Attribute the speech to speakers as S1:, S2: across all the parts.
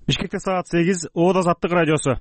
S1: Бишкекте саат 8, Оот Азаттык радиосу.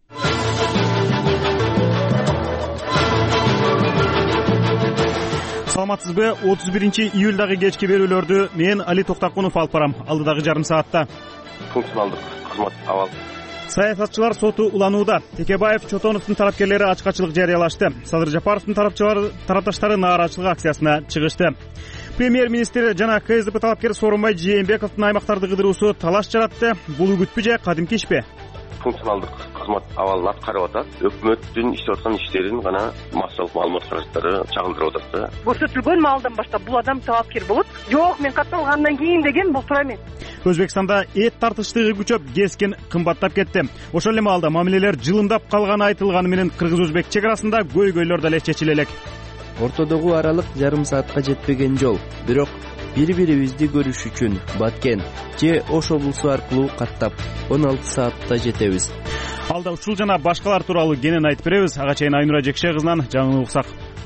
S1: Саламатсызбы? 31-июлдагы кечки берүүлөрдү мен Али Токтакунов алып барам. Алдыдагы жарым саатта
S2: функционалдык кызмат абал.
S1: Саясатчылар соту уланууда. Текебаев, Чотоновдун талапкерлери ачкачылык жарыялашты. Садыр Жапаровдун тарапташтары нааразычылык акциясына чыгышты. Премьер-министр жана КСДП талапкер Сооронбай Жээнбековдун аймактарды кыдыруусу талаш жаратты. Бул үгүтпү же кадимки ишпи?
S2: Функционалдык кызмат абалын аткарып атат. Өкмөттүн иштеп аткан иштерин гана массалык маалымат каражаттары чагылдырып атат.
S3: Көрсөтүлгөн маалдан баштап бул адам талапкер болот. Жок, мен катталгандан кийин деген бул туура эмес.
S1: Өзбекстанда эт тартыштыгы күчөп, кескин кымбаттап кетти. Ошол эле маалда мамилелер жылымдап калганы айтылганы менен кыргыз-өзбек чек арасында көйгөйлөр деле чечиле элек.
S4: Ортодогу аралык жарым саатка жетпеген жол. Бирок бири-бирибизди көрүш үчүн Баткен же Ош облусу аркылуу каттап 16 саатта жетебиз.
S1: Алда ушул жана башкалар тууралуу кенен айтып беребиз. Ага чейин Айнура Жекше кызынан жаңы уксак.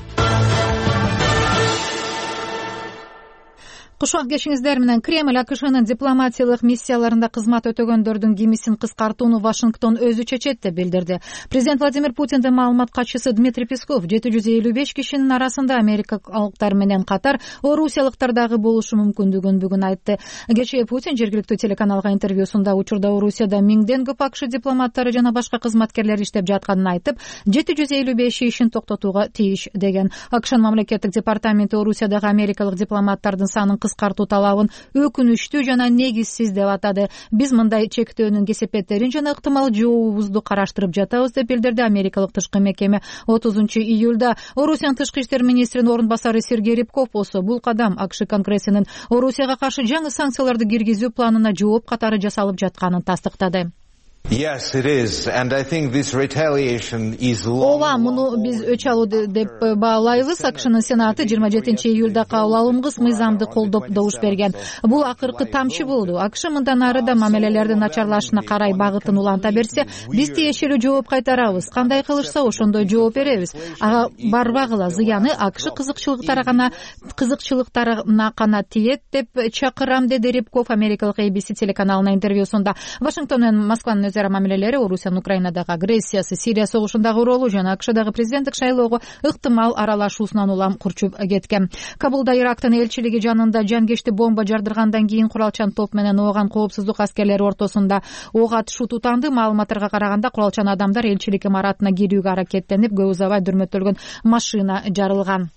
S5: Кушак кешиңиздер менен Кремль АКШнын дипломатиялык миссияларында кызмат өтөгөндөрдүн кимисин кыскартууну Вашингтон өзү чечет деп билдирди. Президент Владимир Путиндин маалымат катчысы Дмитрий Песков 755 кишинин арасында америкалыктар менен катар орусиялыктар дагы болушу мүмкүндүгүн бүгүн айтты. Кечээ Путин жергиликтүү телеканалга интервьюсунда учурда Орусияда миңден көп АКШ дипломаттары жана башка кызматкерлер иштеп жатканын айтып, 755 ишин токтотууга тийиш деген. АКШнын мамлекеттик департаменти Орусиядагы америкалык дипломаттардын санын кыскартуу талабын өкүнүчтүү жана негизсиз деп атады. Биз мындай чектөөнүн кесепеттерин жана ыктымал жообубузду караштырып жатабыз деп билдирди америкалык тышкы мекеме. 30-июлда Орусиянын тышкы иштер министринин орун басары Сергей Рябков болсо бул кадам АКШ Конгрессинин Орусияга каршы жаңы санкцияларды киргизүү планына жооп катары жасалып жатканын тастыктады.
S6: Yes, it is, and I think this retaliation is long.
S5: Ооба, муну биз өч алуу деп баалайбыз. АКШнын Сенаты 27-июлда кабыл алынгыс мыйзамды колдоп добуш берген. Бул акыркы тамчы болду. АКШ мындан ары да мамилелердин начарлашына карай багытын уланта берсе, биз тиешелүү жооп кайтарабыз. Кандай кылышса ошондой жооп беребиз. Ага барбагыла зыяны АКШ кызыкчылыктарына гана тиет деп чакырам, деди Рябков америкалык ABC телеканалына интервьюсунда. Вашингтон менен Москванын мамилелери Орусиянын Украинадагы агрессиясы, Сирия согушундагы ролу жана АКШдагы президенттик шайлоого ыктымал аралашуусунан улам курчуп кеткен. Кабулда Ирактын элчилиги жанында жанкечти бомба жардыргандан кийин куралчан топ менен ооган коопсуздук аскерлери ортосунда ок атышуу тутанды. Маалыматтарга караганда куралчан адамдар элчилик имаратына кирүүгө аракеттенип, көп узабай дүрмөтөлгөн машина жарылган.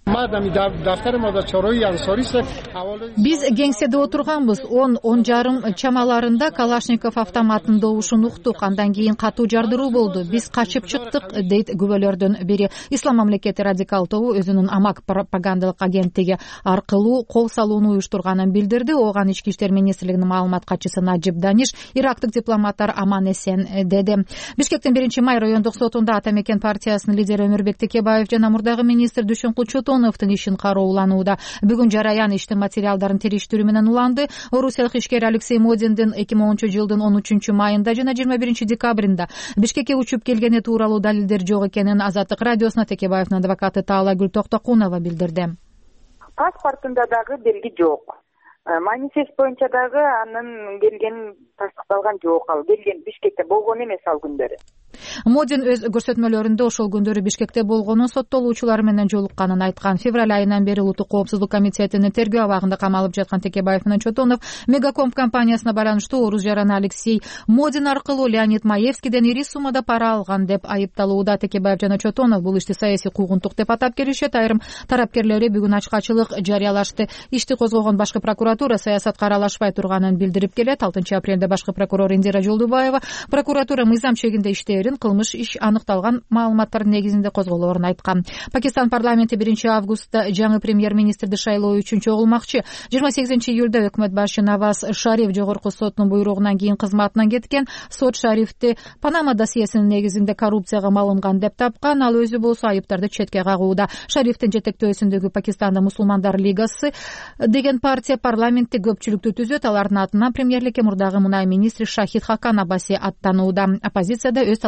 S5: Биз кеңседе отурганбыз. 10:30 чамаларында Калашников автоматын добушун уктук. Андан кийин катуу жардыруу болду. Биз качып чыктык, дейт күбөлөрдөн бири. Ислам мамлекети радикал тобу өзүнүн Амак пропагандалык агенттиги аркылуу кол салууну уюштурганын билдирди. Ооган ички иштер министрлигинин маалымат катчысы Наджиб Даниш ирактык дипломаттар аман эсен деди. Бишкектин 1-май райондук сотунда Ата Мекен партиясынын лидери Өмүрбек Текебаев жана мурдагы министр Дүйшөнкул Чотоновдун ишин карооланууда. Бүгүн жараян иштин материалдарын териштирүү менен уланды. Орусиялык ишкер Алексей Модиндин 2010-жылдын 13-майында жана 21-декабрында Бишкекке учуп келгени тууралуу далилдер жок экенин Азаттык радиосуна Текебаевдин адвокаты Таалайгүл Токтокунова билдирди.
S3: Паспортунда дагы белги жок. Манифест боюнча дагы анын келген тастыкталган жок. Ал келген Бишкекте болгон эмес ал күндөрү.
S5: Модин өз көрсөтмөлөрүндө ошол күндөрү Бишкекте болгонун, соттолуучулар менен жолукканын айткан. Февраль айынан бери Улуттук коопсуздук комитетинин тергөө абагында камалып жаткан Текебаев менен Чотонов Мегакомп компаниясына байланыштуу орус жараны Алексей Модин аркылуу Леонид Маевскийден ири суммада пара алган деп айыпталууда. Текебаев жана Чотонов бул ишти саясий куугунтук деп атап келишет. Айрым тарапкерлери бүгүн ачкачылык жарыялашты. Ишти козгогон башкы прокуратура саясатка аралашпай турганын билдирип келет. 6-апрелде башкы прокурор Индира Жолдубаева прокуратура мыйзам чегинде иштерин, кылмыш иш аныкталган маалыматтардын негизинде козголоорун айткан. Пакистан парламенти 1-августта жаңы премьер-министрди шайлоо үчүн чогулмакчы. 28-июлда өкмөт башы Наваз Шариф жогорку соттун буйругунан кийин кызматынан кеткен. Сот Шарифти Панама досьесинин негизинде коррупцияга малынган деп тапкан. Ал өзү болсо айыптарды четке кагууда. Шарифтин жетектөөсүндөгү Пакистанда мусулмандар лигасы деген партия парламентте көпчүлүктү түзөт. Алардын атынан премьерликке мурдагы мунай министри Шахид Хакан Абаси аттанууда. Оппозицияда өз талап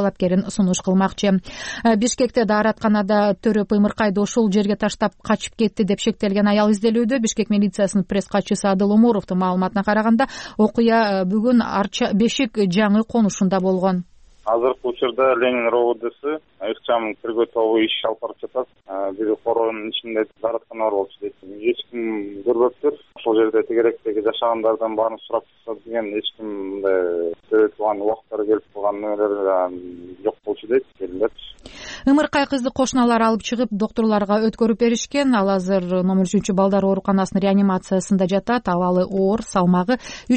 S5: талапкерин сунуш кылмакчы. Бишкекте дааратканада төрөп Ымыркайды ошол жерге таштап качып кетти деп шектелген аял изделүүдө. Бишкек милициясынын пресс катчысы Адыл Умуровдун маалыматына караганда, окуя бүгүн Арча Бешик жаңы конушунда болгон.
S7: Азыркы учурда Ленин РОВДсы ыкчам тергөө тобу иш алып барып жатат. Бири короонун ичинде даараткан бар болчу дейт. Эч ким көрбөптүр. Ошол жерде тегеректеги жашагандардан баарын сурап турса деген эч ким мындай көрө турган убактар келип калган нерселер жок болчу дейт.
S5: Ымыркай кызды кошуналар алып чыгып, доктурларга өткөрүп беришкен. Ал азыр номер 3 балдар ооруканасынын реанимациясында жатат. Абалы оор, салмагы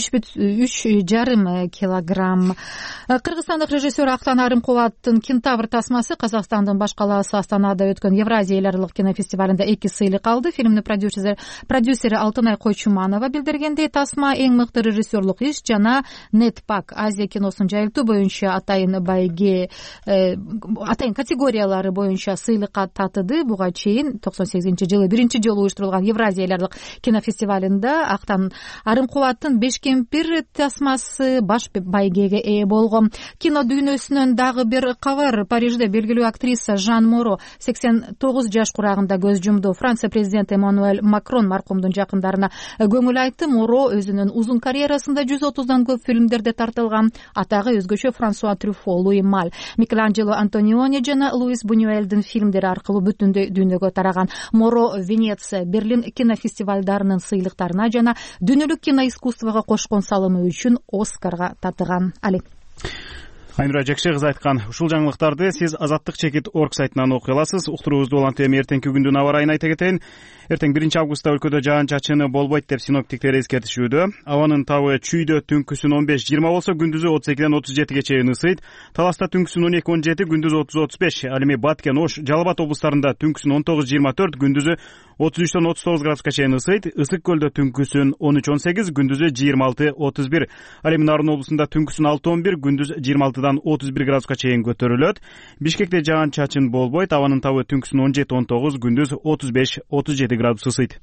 S5: 3,5 килограмм. Кыргызстандык режиссер Актан Арымкуловдун «Кентавр» тасмасы Казакстандын баш калаасы Астанада өткөн Евразия эл аралык кинофестивалында 2 сыйлык алды. Фильмдин продюсери Алтынай Койчуманова билдиргендей, тасма эң мыкты режиссерлук иш жана Нетпак Азия киносун жайылтуу боюнча атайын категориялары боюнча сыйлыкка татыды. Буга чейин 98-жылы биринчи жолу уюштурулган Евразия эл аралык кинофестивалында Актан Арымкуловдун «Беш кемпир» тасмасы баш байгеге ээ болгон. Кино дүйнөсүнөн дагы бир кабар. Парижде белгилүү актриса Жан Моро 89 жаш курагында көз жумду. Франция президенти Эммануэль Макрон маркумдун жакындарына көңүл айтты. Моро өзүнүн узун карьерасында 130дан көп фильмдерде тартылган. Атагы өзгөчө Франсуа Трюфо, Луи Маль, Микеланджело Антониони жана Луис Бунюэльдин фильмдери аркылуу бүтүн дүйнөгө тараган. Моро Венеция, Берлин кинофестивалдарынын сыйлыктарына жана дүйнөлүк киноискусствого кошкон салымы үчүн Оскарга татыган.
S1: Айнура Жекше кызы айткан ушул жаңылыктарды сиз Азаттык.org сайтынан окуй аласыз. Уктуруубузду улантып эртеңки күндүн аба ырайын айта кетейин. Эртең 1-августта өлкөдө жаан-чачыны болбойт деп синоптиктер эскертишүүдө. Абанын табы чүйдө түнкүсүн 15-20 болсо, күндүзү 32-ден 37-ге чейин ысыйт. Таласта түнкүсүн 12-17, күндүзү 30-35. Ал эми Баткен, Ош, Жалал Абад облустарында түнкүсүн 19-24, күндүзү 33-ден 39 градуска чейин ысыйт. Ысык көлдө түнкүсүн 13-18, күндүзү 26-31. Ал эми Нарын облусунда түнкүсүн 6-11, күндүз 26-дан 31 градуска чейин көтөрүлөт. Бишкекте жаан-чачын болбойт. Абанын табы түнкүсүн 17-19, күндүз 35-37 градус ысыйт.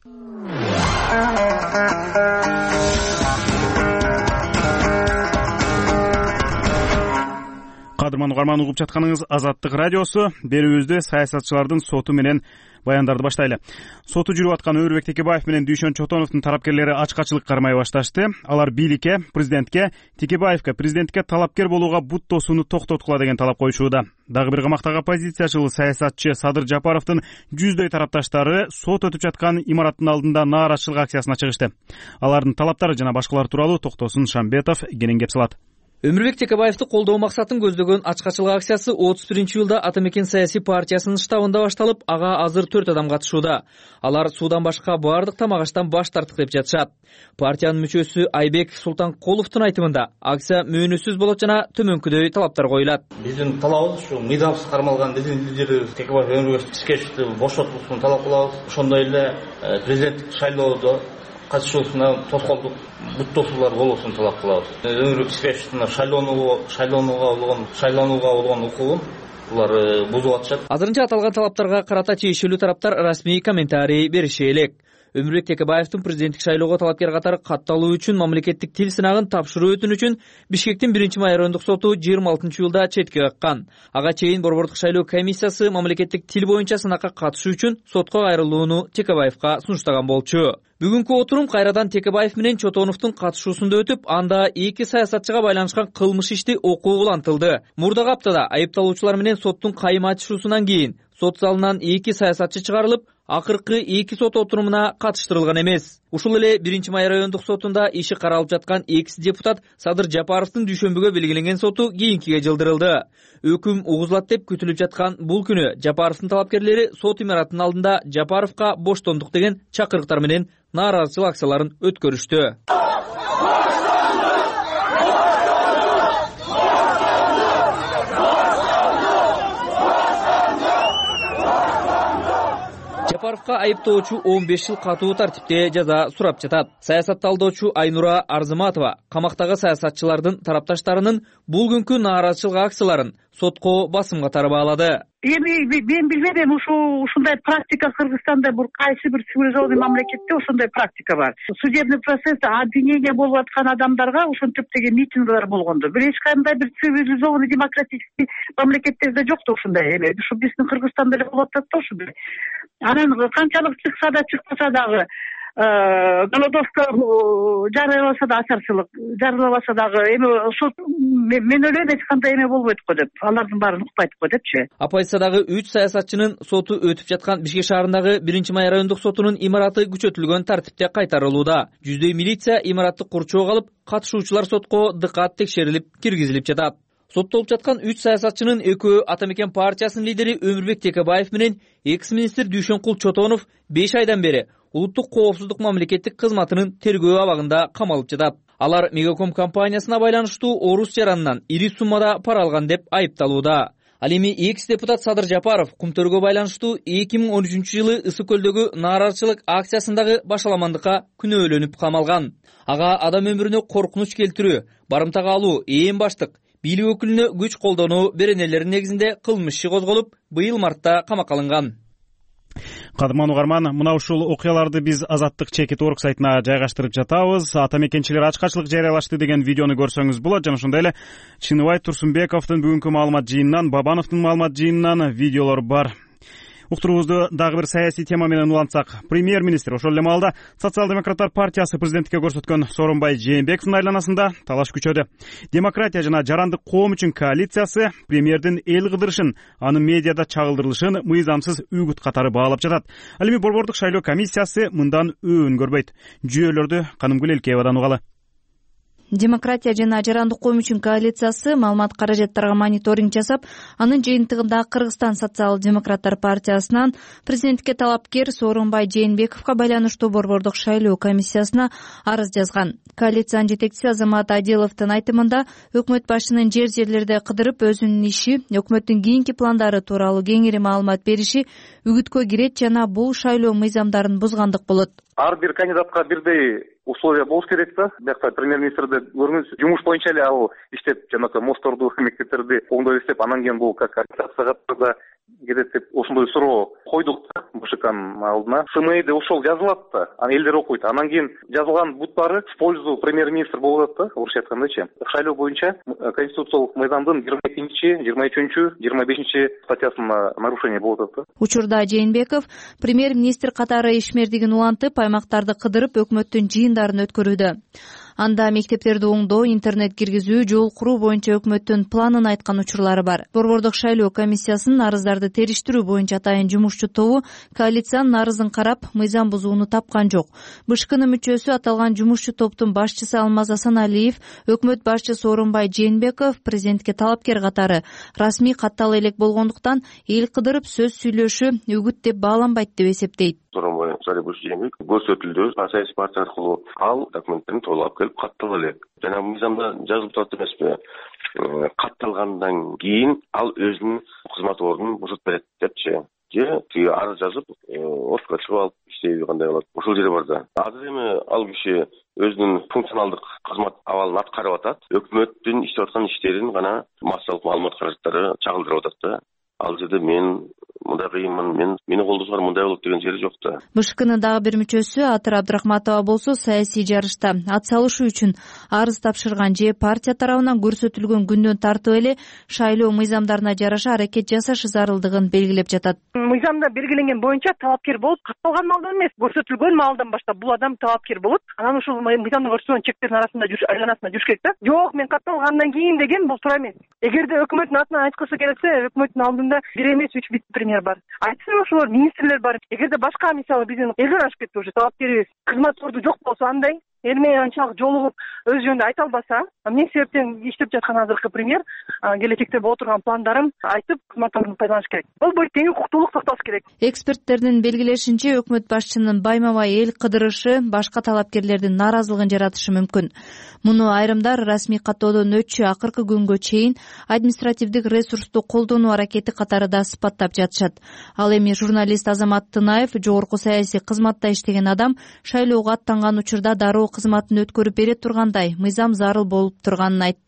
S1: Кадырман угарман, угуп жатканыңыз Азаттык радиосу. Берүүбүздө саясатчылардын соту менен баяндарды баштайлы. Соту жүрүп аткан Өрбек Текебаев менен Дүйшөн Чотоновдун тарапкерлери ачкачылык кармай башташты. Алар бийликке, президентке, Текебаевке президентке талапкер болууга бут тосууну токтоткула деген талап коюшууда. Дагы бир камактагы оппозициячыл саясатчы Садыр Жапаровдун 100дөй тарапташтары сот өтүп жаткан имараттын алдында нааразычылык акциясына чыгышты. Алардын талаптары жана башкалар тууралуу Токтосун Шамбетов кенен кеп салат.
S8: Өмүрбек Текебаевди колдоо максатын көздөгөн ачкачылык акциясы 31-жылда Ата Мекен саясий партиясынын штабында башталып, ага азыр 4 адам катышууда. Алар суудан башка баардык тамак-аштан баш тарттык деп жатышат. Партиянын мүчөсү Айбек Султанкуловдун айтымында акция мөөнөсүз болот жана төмөнкүдөй талаптар коюлат.
S9: Биздин талабыбыз ушу мыйдамсыз кармалган лидери Текебаев Өмүрбек Текебаевди бошотулуусун талап кылабыз. Ошондой эле президенттик шайлоодо катышуусуна тоскоолдук бут тосуулар болуусун талап кылабыз. Өмүрбек Текебаевдин шайланууга болгон укугун булар бузуп атышат.
S8: Азырынча аталган талаптарга карата тиешелүү тараптар расмий комментарий бериши элек. Өмүрбек Текебаевдин президенттик шайлоого талапкер катары катталуу үчүн мамлекеттик тил сынагын тапшыруу өтүнүчүн Бишкектин 1-май райондук соту 26-жылда четке каккан. Ага чейин Борбордук шайлоо комиссиясы мамлекеттик тил боюнча сынакка катышуу үчүн сотко кайрылууну Текебаевка сунуштаган болчу. Бүгүнкү отурум кайрадан Текебаев менен Чотоновдун катышуусунда өтүп, анда эки саясатчыга байланышкан кылмыш ишти окуу улантылды. Мурдагы аптада айыпталуучулар менен соттун кайма ачышуусунан кийин сот залынан эки саясатчы чыгарылып, акыркы эки сот отурумуна катыштырылган эмес. Ушул эле 1-май райондук сотунда иши каралып жаткан экс-депутат Садыр Жапаровдун дүйшөмбүгө белгиленген соту кийинкиге жылдырылды. Өкүм угузулат деп күтүлүп жаткан бул күнү Жапаровдун талапкерлери сот имараттын алдында Жапаровка боштондук деген чакырыктар менен нааразычылык акцияларын өткөрүштү. Жапаровка айыптоочу 15 жыл катуу тартипте жаза сурап жатат. Саясатталдоочу Айнура Арзыматова камактагы саясатчылардын тарапташтарынын бул күнкү нааразычылык акцияларын сотко басым катары баалады.
S10: Эми мен билбейм, ушундай практика Кыргызстанда кайсы бир цивилизованный мамлекетте ошондой практика бар. Судебный процесс, обвинение болуп аткан адамдарга ошентип деген митингдер болгондо. Бир эч кандай бир цивилизованный демократический мамлекеттерде жок да ушундай эме. Ушу биздин Кыргызстанда эле болуп атат да ушундай. Анан канчалык чыкса да чыкпаса дагы голодовка жарыяласа да ачарчылык жарыялабаса дагы эми мен ойлойм эч кандай эме болбойт го деп, алардын баарын укпайт го депчи.
S8: Оппозициядагы 3 саясатчынын соту өтүп жаткан Бишкек шаарындагы 1-май райондук сотунун имараты күчөтүлгөн тартипте кайтарылууда. Жүздөй милиция имаратты курчоого алып, катышуучулар сотко дыкат текшерилип киргизилип жатат. Соттолуп жаткан 3 саясатчынын экөө Ата Мекен партиясынын лидери Өмүрбек Текебаев менен экс-министр Дүйшөнкул Чотонов 5 айдан бери улуттук коопсуздук мамлекеттик кызматынын тергөө абагында камалып жатат. Алар Мегаком компаниясына байланыштуу орус жаранынан ири суммада пара алган деп айыпталууда. Ал эми экс-депутат Садыр Жапаров кумтөргө байланыштуу 2013-жылы Ысык көлдөгү нааразычылык акциясындагы башаламандыкка күнөөлөнүп камалган. Ага адам өмүрүнө коркунуч келтирүү, барымтага алуу, ээн баштык, бийлик өкүлүнө күч колдонуу беренелери негизинде кылмыш иши козголуп, быйыл мартта камакка алынган.
S1: Кадырман угарман, мына ушул окуяларды биз Азаттык чекит орг сайтына жайгаштырып жатабыз. Ата мекенчилер ачкачылык жарыялашты деген видеону көрсөңүз болот. Жана ошондой эле Чыныбай Турсунбековдун бүгүнкү маалымат жыйынынан, Бабановдун маалымат жыйынынан видеолор бар. Уктуруубузду дагы бир саясий тема менен улантсак, премьер-министр ошол эле маалда Социал-демократтар партиясы президенттикке көрсөткөн Сооронбай Жээнбековдун айланасында талаш күчөдү. Демократия жана жарандык коом үчүн коалициясы премьердин эл кыдырышын, анын медиада чагылдырылышын мыйзамсыз үгүт катары баалап жатат. Ал эми борбордук шайлоо комиссиясы мындан өбүн көрбөйт. Жүйөлөрдү Канымгүл Элкеевадан угалы.
S11: Демократия жана жарандык коом үчүн коалициясы маалымат каражаттарга мониторинг жасап, анын жыйынтыгында Кыргызстан социал-демократтар партиясынан президенттикке талапкер Сооронбай Жээнбековго байланыштуу борбордук шайлоо комиссиясына арыз жазган. Коалициянын жетекчиси Азамат Адиловдун айтымында, өкмөт башчынын жерлерде кыдырып өзүнүн иши, өкмөттүн кийинки пландары тууралуу кеңири маалымат бериши үгүткө кирет жана бул шайлоо мыйзамдарын бузгандык болот.
S7: Ар бир кандидатка бирдей условия болуш керек да. Биякта премьер-министрди көрүңүз, жумуш боюнча эле ал иштеп, жанагы мостторду, мектептерди оңдой иштеп, анан кийин бул как координацияга кетет деп ошондой суроо койдук да БШКнын алдына. СМИде ошол жазылат да, аны элдер окуйт. Анан кийин жазылган буттары в пользу премьер-министр болуп атат да, орусча айткандачы. Шайлоо боюнча конституциялык мыйзамдын 22, 23, 25 статьясына нарушение болуп атат да.
S11: Учурда Жээнбеков премьер-министр катары ишмердигин улантып, аймактарды кыдырып өкмөттүн жыйындарын өткөрүүдө. Анда мектептерди оңдоо, интернет киргизүү, жол куруу боюнча өкмөттүн планын айткан учурлары бар. Борбордук шайлоо комиссиясынын арыздарды териштирүү боюнча атайын жумушчу тобу коалициянын арызын карап, мыйзам бузууну тапкан жок. БШКнын мүчөсү аталган жумушчу топтун башчысы Алмаз Асаналиев, өкмөт башчысы Сооронбай Жээнбеков президентке талапкер катары расмий каттала элек болгондуктан эл кыдырып сөз сүйлөшү үгүт деп бааланбайт деп эсептейт.
S2: Сооронбай Жээнбеков көрсөтүлдү, саясий партия аркылуу ал документтерин толук келип каттала элек. Жана мыйзамда жазылып турат эмеспи? Катталгандан кийин ал өзүнүн кызмат ордунун бошотуп берет депчи. Же арыз жазып, отко чыгып алып иштейби кандай болот? Ошол жери бар да. Азыр эми ал киши өзүнүн функционалдык кызмат абалын аткарып атат. Өкмөттүн иштеп аткан иштерин гана массалык маалымат каражаттары чагылдырып атат да. Ал жерде мен мындай кыйынмын, мени колдосоңор мындай болот деген жери жок да.
S11: БШКнын дагы бир мүчөсү Атыр Абдрахматова болсо саясий жарышта ат салышуу үчүн арыз тапшырган же партия тарабынан көрсөтүлгөн күндөн тартып эле шайлоо мыйзамдарына жараша аракет жасашы зарылдыгын белгилеп жатат.
S10: Мыйзамда белгиленген боюнча талапкер болуп, катталган маалдан эмес, көрсөтүлгөн маалдан баштап бул адам талапкер болот. Анан ушул мыйзамда көрсөтүлгөн чектердин арасында айланасында жүрүш керек да. Жок, мен катталгандан кийин деген бул туура эмес. Эгерде өкмөттүн атынан айткысы келсе, өкмөттүн алдында бир эмес 3 вице-премьер бар. Айтсын ошолор министрлер бар. Эгерде башка мисалы биздин элдер ашып кетти уже талапкерибиз кызмат орду жок болсо андай эл менен анчалык жолугуп өз жөнүндө айта албаса, эмне себептен иштеп жаткан азыркы премьер келечекте боло турган пландарын айтып кызмат ордун пайдаланыш керек. Болбойт, тең укуктуулук сакталыш керек.
S11: Эксперттердин белгилешинче, өкмөт башчынын байма-бай эл кыдырышы башка талапкерлердин нааразылыгын жаратышы мүмкүн. Муну айрымдар расмий каттоодон өтчү акыркы күнгө чейин административдик ресурсту колдонуу аракети катары да сыпаттап жатышат. Ал эми журналист Азамат Тынаев, жогорку саясий кызматта иштеген адам, шайлоого аттанган учурда дароо кызматын өткөрүп бере тургандай мыйзам зарыл болуп турганын айтты.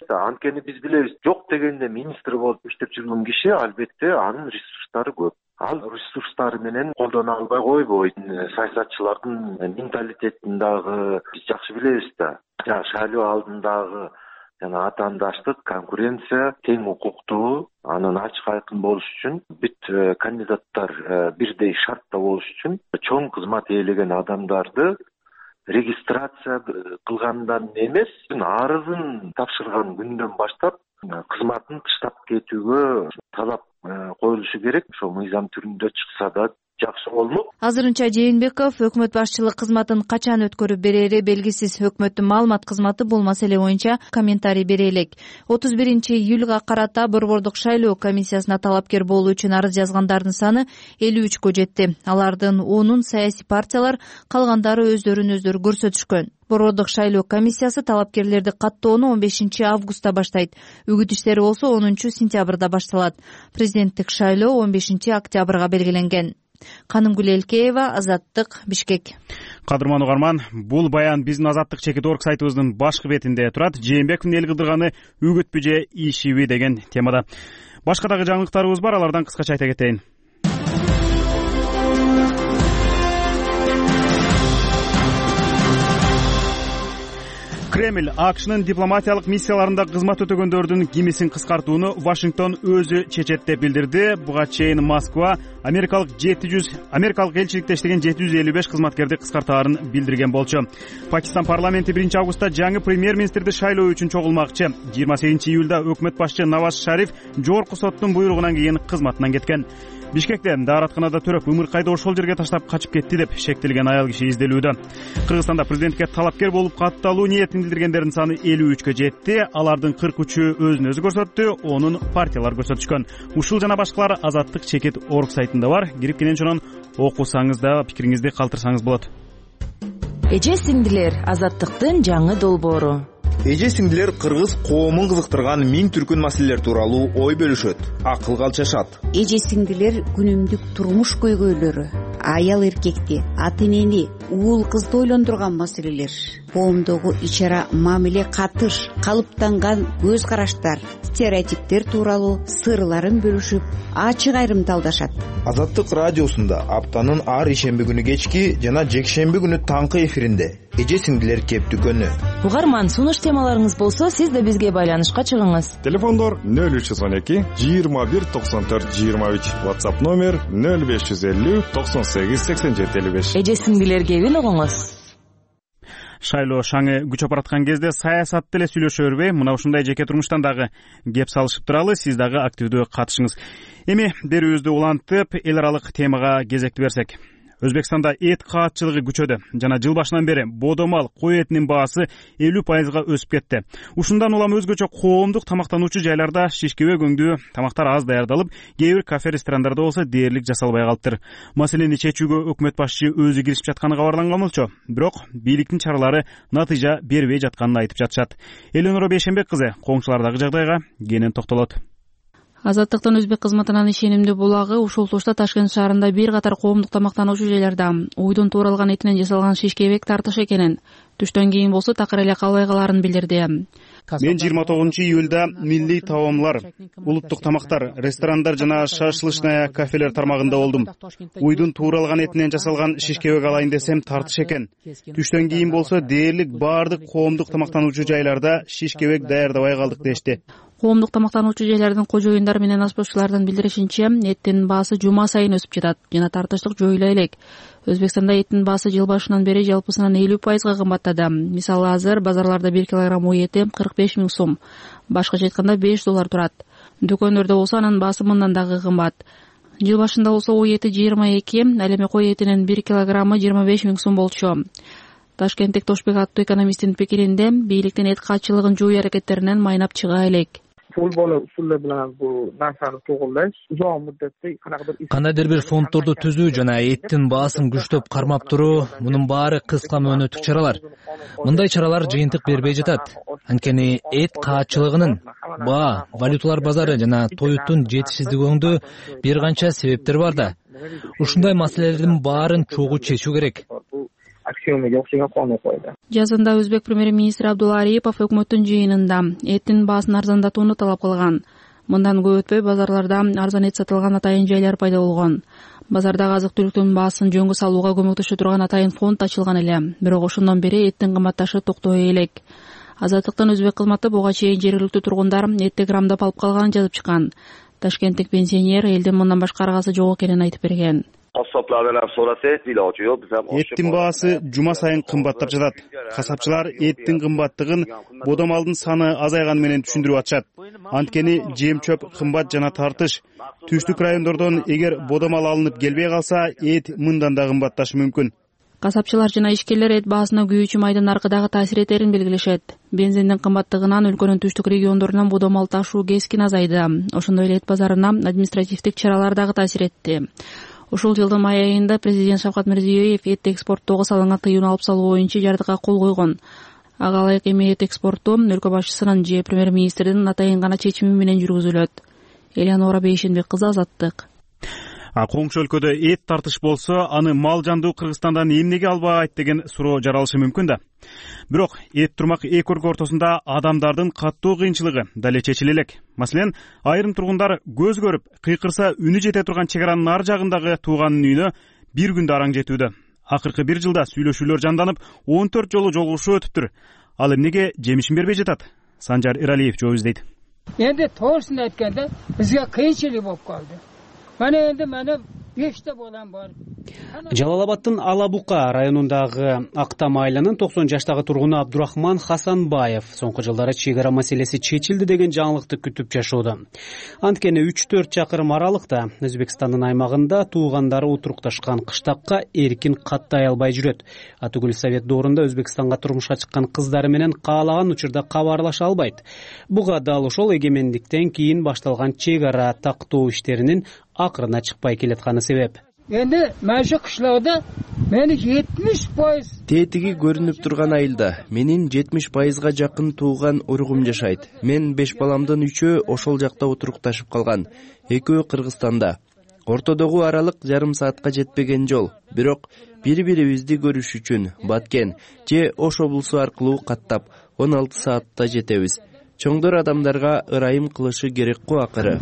S12: да. Анткени биз билебиз, жок дегенде министр болуп иштеп жүргөн киши албетте анын ресурстары көп. Ал ресурстары менен колдоно албай койбойт. Саясатчылардын менталитетин дагы биз жакшы билебиз да. Шайлоо алдындагы жана атаандаштык, конкуренция, тең укуктуу, анын ачык айкын болуш үчүн бүт кандидаттар бирдей шартта болуш үчүн чоң кызмат ээлеген адамдарды регистрация кылгандан эмес, арызын тапшырган күндөн баштап кызматын таштап кетүүгө талап коюлушу керек. Ошо мыйзам түрүндө чыкса да жакшы болмок.
S11: Азырынча Жээнбеков өкмөт башчылык кызматын качан өткөрүп берери белгисиз. Өкмөттүн маалымат кызматы бул маселе боюнча комментарий бере элек. 31-июлга карата Борбордук шайлоо комиссиясына талапкер болуу үчүн арыз жазгандардын саны 53кө жетти. Алардын 10-ун саясий партиялар, калгандары өздөрүн өздөрү көрсөтүшкөн. Борбордук шайлоо комиссиясы талапкерлерди каттоону 15-августта баштайт. Үгүт иштери болсо 10-сентябрда башталат. Президенттик шайлоо 15-октябрга белгиленген. Канымгүл Элкеева, Азаттык, Бишкек.
S1: Кадырман угарман, бул баян биздин Азаттык чекит.org сайтыбыздын башкы бетинде турат. Жээнбековдун эл кыдырганы үгүтпү же ишиби деген темада. Башка дагы жаңылыктарыбыз бар, алардан кыскача айта кетейин. Кремль АКШнын дипломатиялык миссияларында кызмат өтөгөндөрдүн кимисин кыскартууну Вашингтон өзү чечет деп билдирди. Буга чейин Москва америкалык элчиликте иштеген 755 кызматкерди кыскартаарын билдирген болчу. Пакистан парламенти 1-августта жаңы премьер-министрди шайлоо үчүн чогулмакчы. 28-июлда өкмөт башчы Наваз Шариф жогорку соттун буйругунан кийин кызматынан кеткен. Бишкекте дааратканада төрөп ымыркайды ошол жерге таштап качып кетти деп шектелген аял киши изделүүдө. Кыргызстанда президентке талапкер болуп катталуу ниетин билдиргендердин саны 53кө жетти. Алардын 43-ü өзүн өзү көрсөттү, 10-ун партиялар көрсөтүшкөн. Ушул жана башкалар Азаттык чекит.org сайтында бар. Кирип кенен окусаңыз да пикириңизди калтырсаңыз болот.
S13: Эже сиңдилер, Азаттыктын жаңы долбоору.
S14: Эже сиңдилер кыргыз коомун кызыктырган миң түркүн маселелер тууралуу ой бөлүшөт, акылга алчашат.
S15: Эже сиңдилер күнүмдүк турмуш көйгөйлөрү, аял эркекти, ата энени, уул кызды ойлондурган маселелер, коомдогу ичара мамиле катыш, калыптанган көз караштар, стереотиптер тууралуу сырларын бөлүшүп, ачык айрымдалдашат.
S14: Азаттык радиосунда аптанын ар ишемби күнү кечки жана жекшемби күнү таңкы эфиринде эже сиңдилер кептүкөнү.
S13: Угарман, сунуш темаларыңыз болсо, сиз да бизге байланышка чыгыңыз.
S16: Телефондор 0312 21 94 23, WhatsApp номер 0550 98 87 55.
S13: Эже сиңдилер кебин угуңуз.
S1: Шайлоо шаңы күч апараткан кезде саясатты эле сүйлөшө бербей, мына ушундай жеке турмуштан дагы кеп салышып туралы, сиз дагы активдүү катышыңыз. Эми берүүбүздү улантып, эл аралык темага кезекти берсек. Өзбекстанда эт каатчылыгы күчөдө жана жыл башынан бери бодомал кой этинин баасы 50% өсүп кетти. Ушундан улам өзгөчө коомдук тамактануучу жайларда шишкебек өңдүү тамактар аз даярдалып, кээ бир кафе ресторандарда болсо дээрлик жасалбай калыптыр. Маселени чечүүгө өкмөт башчы өзү киришип жатканы кабарланган болчу. Бирок бийликтин чаралары натыйжа бербей жатканын айтып жатышат. Элөнора Бейшенбек кызы коңшулардагы жагдайга кенен токтолот.
S17: Азаттыктын өзбек кызматынан ишенимдүү булагы ушул тушта Ташкент шаарында бир катар коомдук тамактануучу жайларда уйдун тууралган этинен жасалган шишкебек тартыш экенин, түштөн кийин болсо такыр эле калбай калаарын билдирди.
S1: Мен 29-июлда милли таомлар, улуттук тамактар, ресторандар жана шашлычная кафелер тармагында болдум. Уйдун тууралган этинен жасалган шишкебек алайын десем тартыш экен. Түштөн кийин болсо дээрлик баардык коомдук тамактануучу жайларда шишкебек даярдабай калдык дешти.
S17: Коомдук тамактануучу жайлардын кожоюндар менен аспозчулардын билдиришинче, эттин баасы жума сайын өсүп жатат жана тартыштык жоюла элек. Өзбекстанда эттин баасы жыл башынан бери жалпысынан 50% кымбаттады. Мисалы, азыр базарларда 1 килограмм ой эти 45 000 сом, башкача айтканда $5 турат. Дүкөндөрдө болсо анын баасы мындан дагы кымбат. Жыл башында болсо ой эти 22, ал эми кой этинин 1 килограммы 25 000 сом болчу. Ташкенттик Тошбек аттуу экономисттин пикиринде, бийликтин эт каатчылыгын жою аракеттеринен майнап чыга элек.
S18: Кандайдыр бир фонддорду түзүү жана эттин баасын күчтөп кармап туруу, мунун баары кыска мөөнөттүк чаралар. Мындай чаралар жыйынтык бербей жатат. Анткени эт каатчылыгынын баа, валюталар базары жана тоюттун жетишсиздигиндө бир канча себептер бар да. Ушундай маселелердин баарын чогуу чечүү керек.
S19: максимумга окшогон конуп койду.
S17: Жазында өзбек премьер-министри Абдулла Арипов өкмөттүн жыйынында эттин баасын арзандатууну талап кылган. Мындан көп өтпөй базарларда арзан эт сатылган атайын жайлар пайда болгон. Базардагы азык-түлүктүн баасын жөнгө салууга көмөктөшө турган атайын фонд ачылган эле. Бирок ошондон бери эттин кымбатташы токтобой элек. Азаттыктын өзбек кызматы буга чейин жергиликтүү тургундар этти грамдап алып калганын жазып чыккан. Ташкенттик пенсионер элдин мындан башка аргасы жок экенин айтып берген.
S1: Эттин баасы жума сайын кымбаттап жатат. Касапчылар эттин кымбаттыгын бода малдын саны азайганы менен түшүндүрүп атышат. Анткени жем-чөп кымбат жана тартыш. Түштүк райондордон эгер бода мал алынып келбей калса, эт мындан да кымбатташы мүмкүн.
S17: Касапчылар жана ишкерлер эт баасына күйүүчү майдын наркыдагы таасир этерин белгилешет. Бензиндин кымбаттыгынан өлкөнүн түштүк региондорунан бода мал ташуу кескин азайды. Ошондой эле эт базарына административдик чаралар дагы таасир этти. Ушул жылдын май айында президент Шавкат Мирзиёев эт экспорттоого салынган тыюуну алып салуу боюнча жардыга кол койгон. Ага ылайык эми эт экспорту өлкө башчысынын же премьер-министрдин атайын гана чечими менен жүргүзүлөт. Элеонора Бейшенбек кызы, Азаттык.
S1: Коңшу өлкөдө эт тартыш болсо, аны мал жандуу Кыргызстандан эмнеге албайт деген суроо жаралышы мүмкүн да. Бирок эт турмак эки өлкө ортосунда адамдардын каттуу кыйынчылыгы дале чечиле элек. Маселен, айрым тургундар көз көрүп, кыйкырса үнү жете турган чек аранын ар жагындагы тууганын үйүнө бир күндө араң жетүүдө. Акыркы бир жылда сүйлөшүүлөр жанданып, 14 жолу жолугушуу өтүптүр. Ал эмнеге жемишин бербей жатат? Санжар Эралиев жооп издейт.
S20: Энди тоосун айтканда бизге кыйынчылык болуп калды. Мана энди 5 балам бар.
S21: Жалал-Абадтын Алабука районундагы Актам айланын 90 жаштагы тургуну Абдурахман Хасанбаев соңку жылдары чек ара маселеси чечилди деген жаңылыкты күтүп жашоодо. Анткени 3-4 чакырым аралыкта Өзбекстандын аймагында туугандары утурукташкан кыштакка эркин каттай албай жүрөт. Атүгүл Совет доорунда Өзбекстанга турмушка чыккан кыздары менен каалаган учурда кабарлаша албайт. Буга дал ошол эгемендиктен кийин башталган чек ара тактоо иштеринин акырына чыкпай келатканы себеп.
S20: Энди мәші кышлагда мени 70%.
S4: Тетиги көрүнүп турган айылда менин 70%га жакын тууган уругум жашайт. Мен 5 баламдын 3-өө ошол жакта отурукташып калган. Экөө Кыргызстанда. Ортодогу аралык жарым саатка жетпеген жол. Бирок бири-бирибизди көрүш үчүн Баткен же Ош облусу аркылуу каттап 16 саатта жетебиз. Чоңдор адамдарга ырайым кылышы керек го акыры.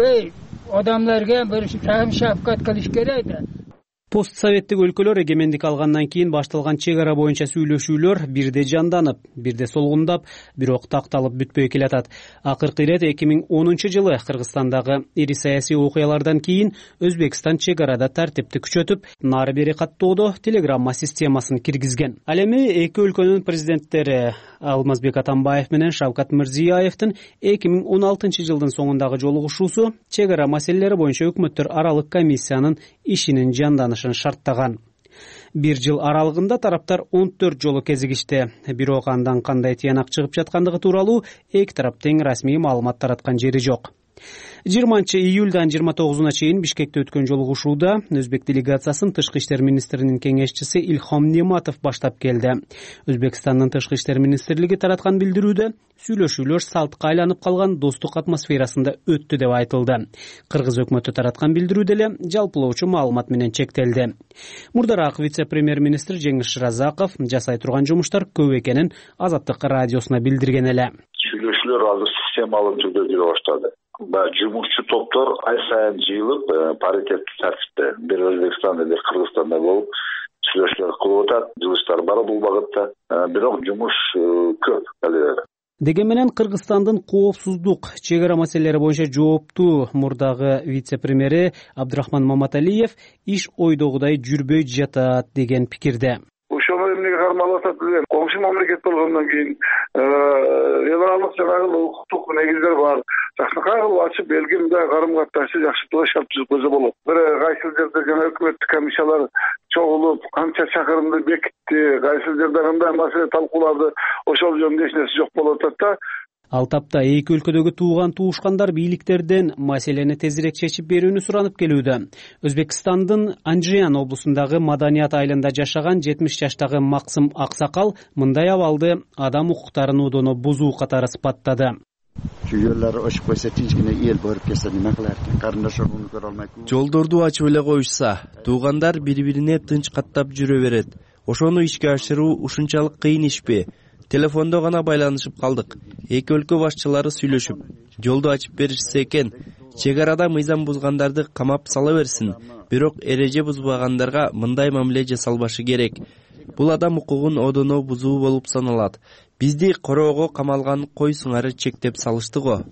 S20: Odamlarga bir shafqat qilish kerak da.
S21: Постсоветтик өлкөлөр эгемендик алгандан кийин башталган чек ара боюнча сүйлөшүүлөр бирде жанданып, бирде солгундап, бирок такталып бүтпөй келатат. Акыркы ирет 2010-жылы Кыргызстандагы ири саясий окуялардан кийин Өзбекстан чек арада тартипти күчөтүп, нары бери каттоодо телеграмма системасын киргизген. Ал эми эки өлкөнүн президенттери Алмазбек Атамбаев менен Шавкат Мирзиёевдин 2016-жылдын соңундагы жолугушуусу чек ара маселелери боюнча өкмөттөр аралык комиссиянын ишинин жанданышын шарттаган. Бир жыл аралыгында тараптар 14 жолу кезигишти. Бирок андан кандай тыянак чыгып жаткандыгы тууралуу эки тарап тең расмий маалымат тараткан жери жок. 20-июльдан 29-уна чейин Бишкекте өткөн жолугушууда Өзбек делегациясын тышкы иштер министринин кеңешчиси Илхом Нематов баштап келди. Өзбекстандын тышкы иштер министрлиги тараткан билдирүүдө сүйлөшүүлөр салтка айланып калган достук атмосферасында өттү деп айтылды. Кыргыз өкмөтү тараткан билдирүүдө эле жалпылоочу маалымат менен чектелди. Мурдараак вице-премьер-министр Жеңиш Шыразаков жасай турган жумуштар көп экенин Азаттык радиосуна билдирген эле.
S22: Сүйлөшүүлөр азыр системалык түрдө жүрө баштады. Жумушчу топтор ай сайын жыйылып, паритеттүү тартипте бир Өзбекстанда, бир Кыргызстанда болуп сүйлөшүүлөр кылып атат. Жумуштар бар бул багытта, бирок жумуш көп алы.
S21: Деген менен Кыргызстандын коопсуздук чек ара маселелери боюнча жооптуу мурдагы вице-премьери Абдурахман Маматалиев иш ойдогудай жүрбөй жатат деген пикирде.
S22: Ошону эмнеге кармалып атат билем. Коңшу мамлекет болгондон кийин эларалык жанагы укуктук негиздер бар. Жакшыраак кылып ачып белгимде карым катнашты жакшыртууга шарт түзгөзө болот. Бир кайсы жерде жана өкмөттүк комиссиялар чогулуп, канча чакырымды бекитти, кайсы жерде кандай маселе талкууларды ошол жөнүндө эч нерсе жок болуп атат да.
S21: Ал тапта эки өлкөдөгү тууган туушкандар бийликтерден маселени тезирээк чечип берүүнү суранып келүүдө. Өзбекстандын Анжиян облусундагы Маданият айылында жашаган 70 жаштагы Максым Аксакал мындай абалды адам укуктарын удону бузуу катары сыпаттады.
S4: Жолдорду ачып эле коюшса, туугандар бири-бирине тынч каттап жүрө берет. ошону ишке ашыруу ушунчалык кыйын ишпи? Телефондо гана байланышып калдык. Эки өлкө башчылары сүйлөшүп, жолду ачып беришсе экен. Чек арада мыйзам бузгандарды камап сала берсин, бирок эреже бузбагандарга мындай мамиле жасалбашы керек. Бул адам укугун одоно бузуу болуп саналат. Бизди короого камалган койсуңары чектеп салышты го.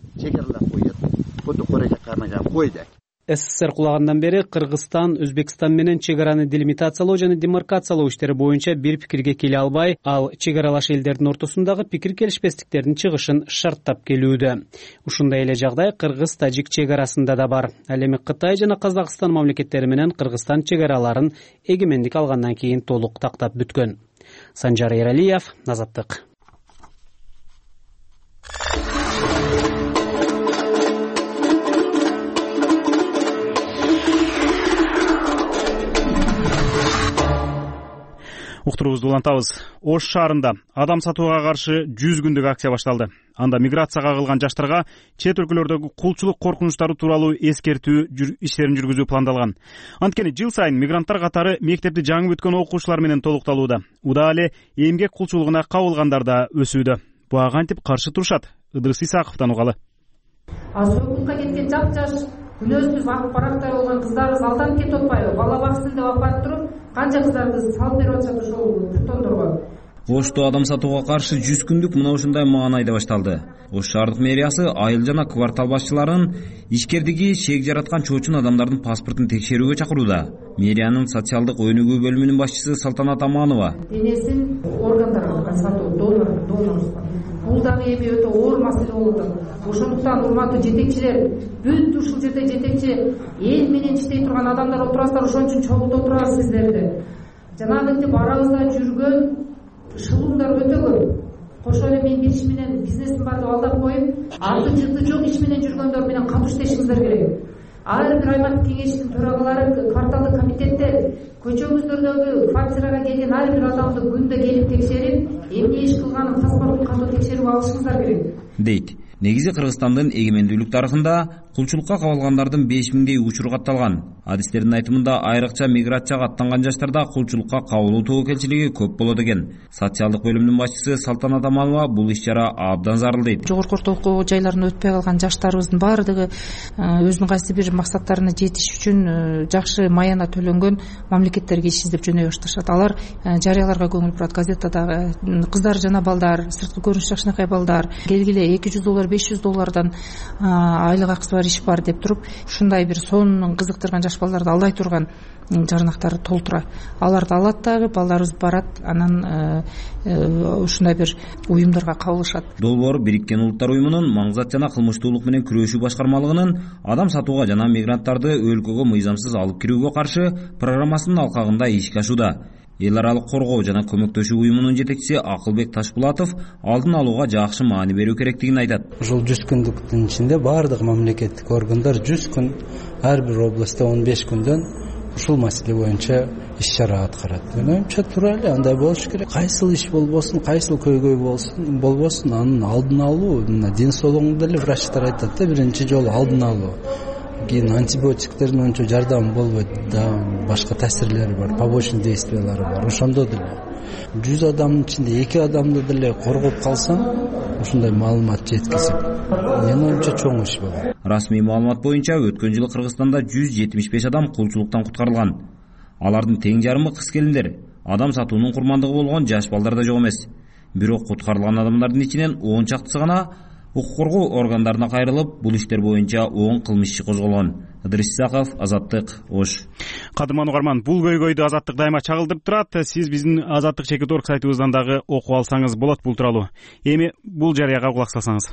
S21: СССР кулагандан бери Кыргызстан Өзбекстан менен чек араны делимитациялоо жана демаркациялоо иштери боюнча бир пикирге келе албай, ал чек аралаш элдердин ортосундагы пикир келишпестиктердин чыгышын шарттап келүүдө. Ушундай эле жагдай Кыргыз-Тажик чек арасында да бар. Ал эми Кытай жана Казакстан мамлекеттери менен Кыргызстан чек араларын эгемендик алгандан кийин толук тактап бүткөн. Санжар Эралиев, Азаттык.
S1: Уктуруубузду улантабыз. Ош шаарында адам сатууга каршы 100 күндүк акция башталды. Анда миграцияга кагылган жаштарга чет өлкөлөрдөгү кулчулук коркунучтары тууралуу эскертүү иштерин жүргүзүү пландалган. Анткени жыл сайын мигранттар катары мектепти жаңы бүткөн окуучулар менен толукталууда. Уда эле эмгек кулчулугуна кабылгандар да өсүүдө. Буга кантип каршы турушат? Ыдырыс Исаковдон угалы.
S6: Сокулукка кеткен жап-жаш күнөөсүз ак барактай болгон кыздарыбыз алданып кетип атпайбы? Бала баксын деп алып барып туруп, канча кыздарды салып берип атышат ошол притондорго.
S19: Ошто адам сатууга каршы 100 күндүк мына ушундай маанайда башталды. Ош шаардык мэриясы айыл жана квартал башчыларын ишкердиги шек жараткан чоочун адамдардын паспортун текшерүүгө чакырууда. Мэриянын социалдык өнүгүү бөлүмүнүн башчысы Салтанат Аманова.
S6: Денесин органдарга сатуу, донорство. Бул дагы эми өтө оор маселе болуп атат. Ошондуктан урматтуу жетекчилер, бүт ушул жерде жетекчи эл менен иштей турган адамдар отурасыздар, ошон үчүн чогултуп турабыз сиздерди. Жанагынтип арабызда жүргөн шылуундар өтө көп. Кошо эле мен бир иш менен бизнесим бар деп алдап коюп, аты жыты жок иш менен жүргөндөр менен катыш иштешиңиздер керек. Ар бир аймактык кеңештин төрагалары, кварталдык комитеттер көчөңүздөрдөгү квартирага келген ар бир адамды күндө келип текшерип, эмне иш кылганын паспортун катуу текшерип алышыңыздар керек,
S19: дейт. Негизи Кыргызстандын эгемендүүлүк тарыхында кулчулукка кабылгандардын 5000дей учуру катталган. Адистердин айтымында айрыкча миграцияга аттанган жаштарда кулчулукка кабылуу тобокелчилиги көп болот экен. Социалдык бөлүмүнүн башчысы Салтанат Аманова бул иш-чара абдан зарыл дейт.
S6: Жогорку орто окуу жайларына өтпөй калган жаштарыбыздын баардыгы өзүнүн кайсы бир максаттарына жетиш үчүн жакшы маяна төлөнгөн мамлекеттерге иш издеп жөнөй башташат. Алар жарыяларга көңүл бурат, газетадагы кыздар жана балдар, сырткы көрүнүш жакшынакай балдар келгиле $200, $500 айлык акысы бар иш бар деп туруп, ушундай бир сонун кызыктырган жаш балдарды алдай турган жарнактары толтура. Аларды алат дагы, балдарыбыз барат, анан ушундай бир уюмдарга кабылышат.
S19: Долбоор Бириккен Улуттар уюмунун маңзат жана кылмыштуулук менен күрөшүү башкармалыгынын адам сатууга жана мигранттарды өлкөгө мыйзамсыз алып кирүүгө каршы программасынын алкагында ишке ашууда. Эл аралык коргоо жана көмөктөшүү уюмунун жетекчиси Акылбек Ташпулатов алдын алууга жакшы маани берүү керектигин айтат.
S23: Ушул 100 күндүктүн ичинде баардык мамлекеттик органдар 100 күн, ар бир областта 15 күндөн ушул маселе боюнча иш-чара аткарат. Менимче туура эле андай болуш керек. Кайсыл иш болбосун, кайсыл көйгөй болбосун, анын алдын алуу, мына ден соолугунда деле врачтар айтат да, биринчи жолу алдын алуу. Кийин антибиотиктердин ончо жардамы болбойт, да башка таасирлери бар, побочный действиялары бар. Ошондо деле 100 адамдын ичинде 2 адамды деле коргоп калсаң, ушундай маалымат жеткизип, менин оюмча чоң иш болот.
S19: Расмий маалымат боюнча өткөн жылы Кыргызстанда 175 адам кулчулуктан куткарылган. Алардын тең жарымы кыз келиндер. Адам сатуунун курмандыгы болгон жаш балдар да жок эмес. Бирок куткарылган адамдардын ичинен 10 чактысы гана укук коргоо органдарына кайрылып, бул иштер боюнча 10 кылмыш иши козголгон. Ыдырыс Исаков, Азаттык, Ош.
S1: Кадырман угарман, бул көйгөйдү Азаттык дайыма чагылдырып турат. Сиз биздин Азаттык.org сайтыбыздан дагы окуп алсаңыз болот бул тууралуу. Эми бул жарыяга кулак салсаңыз.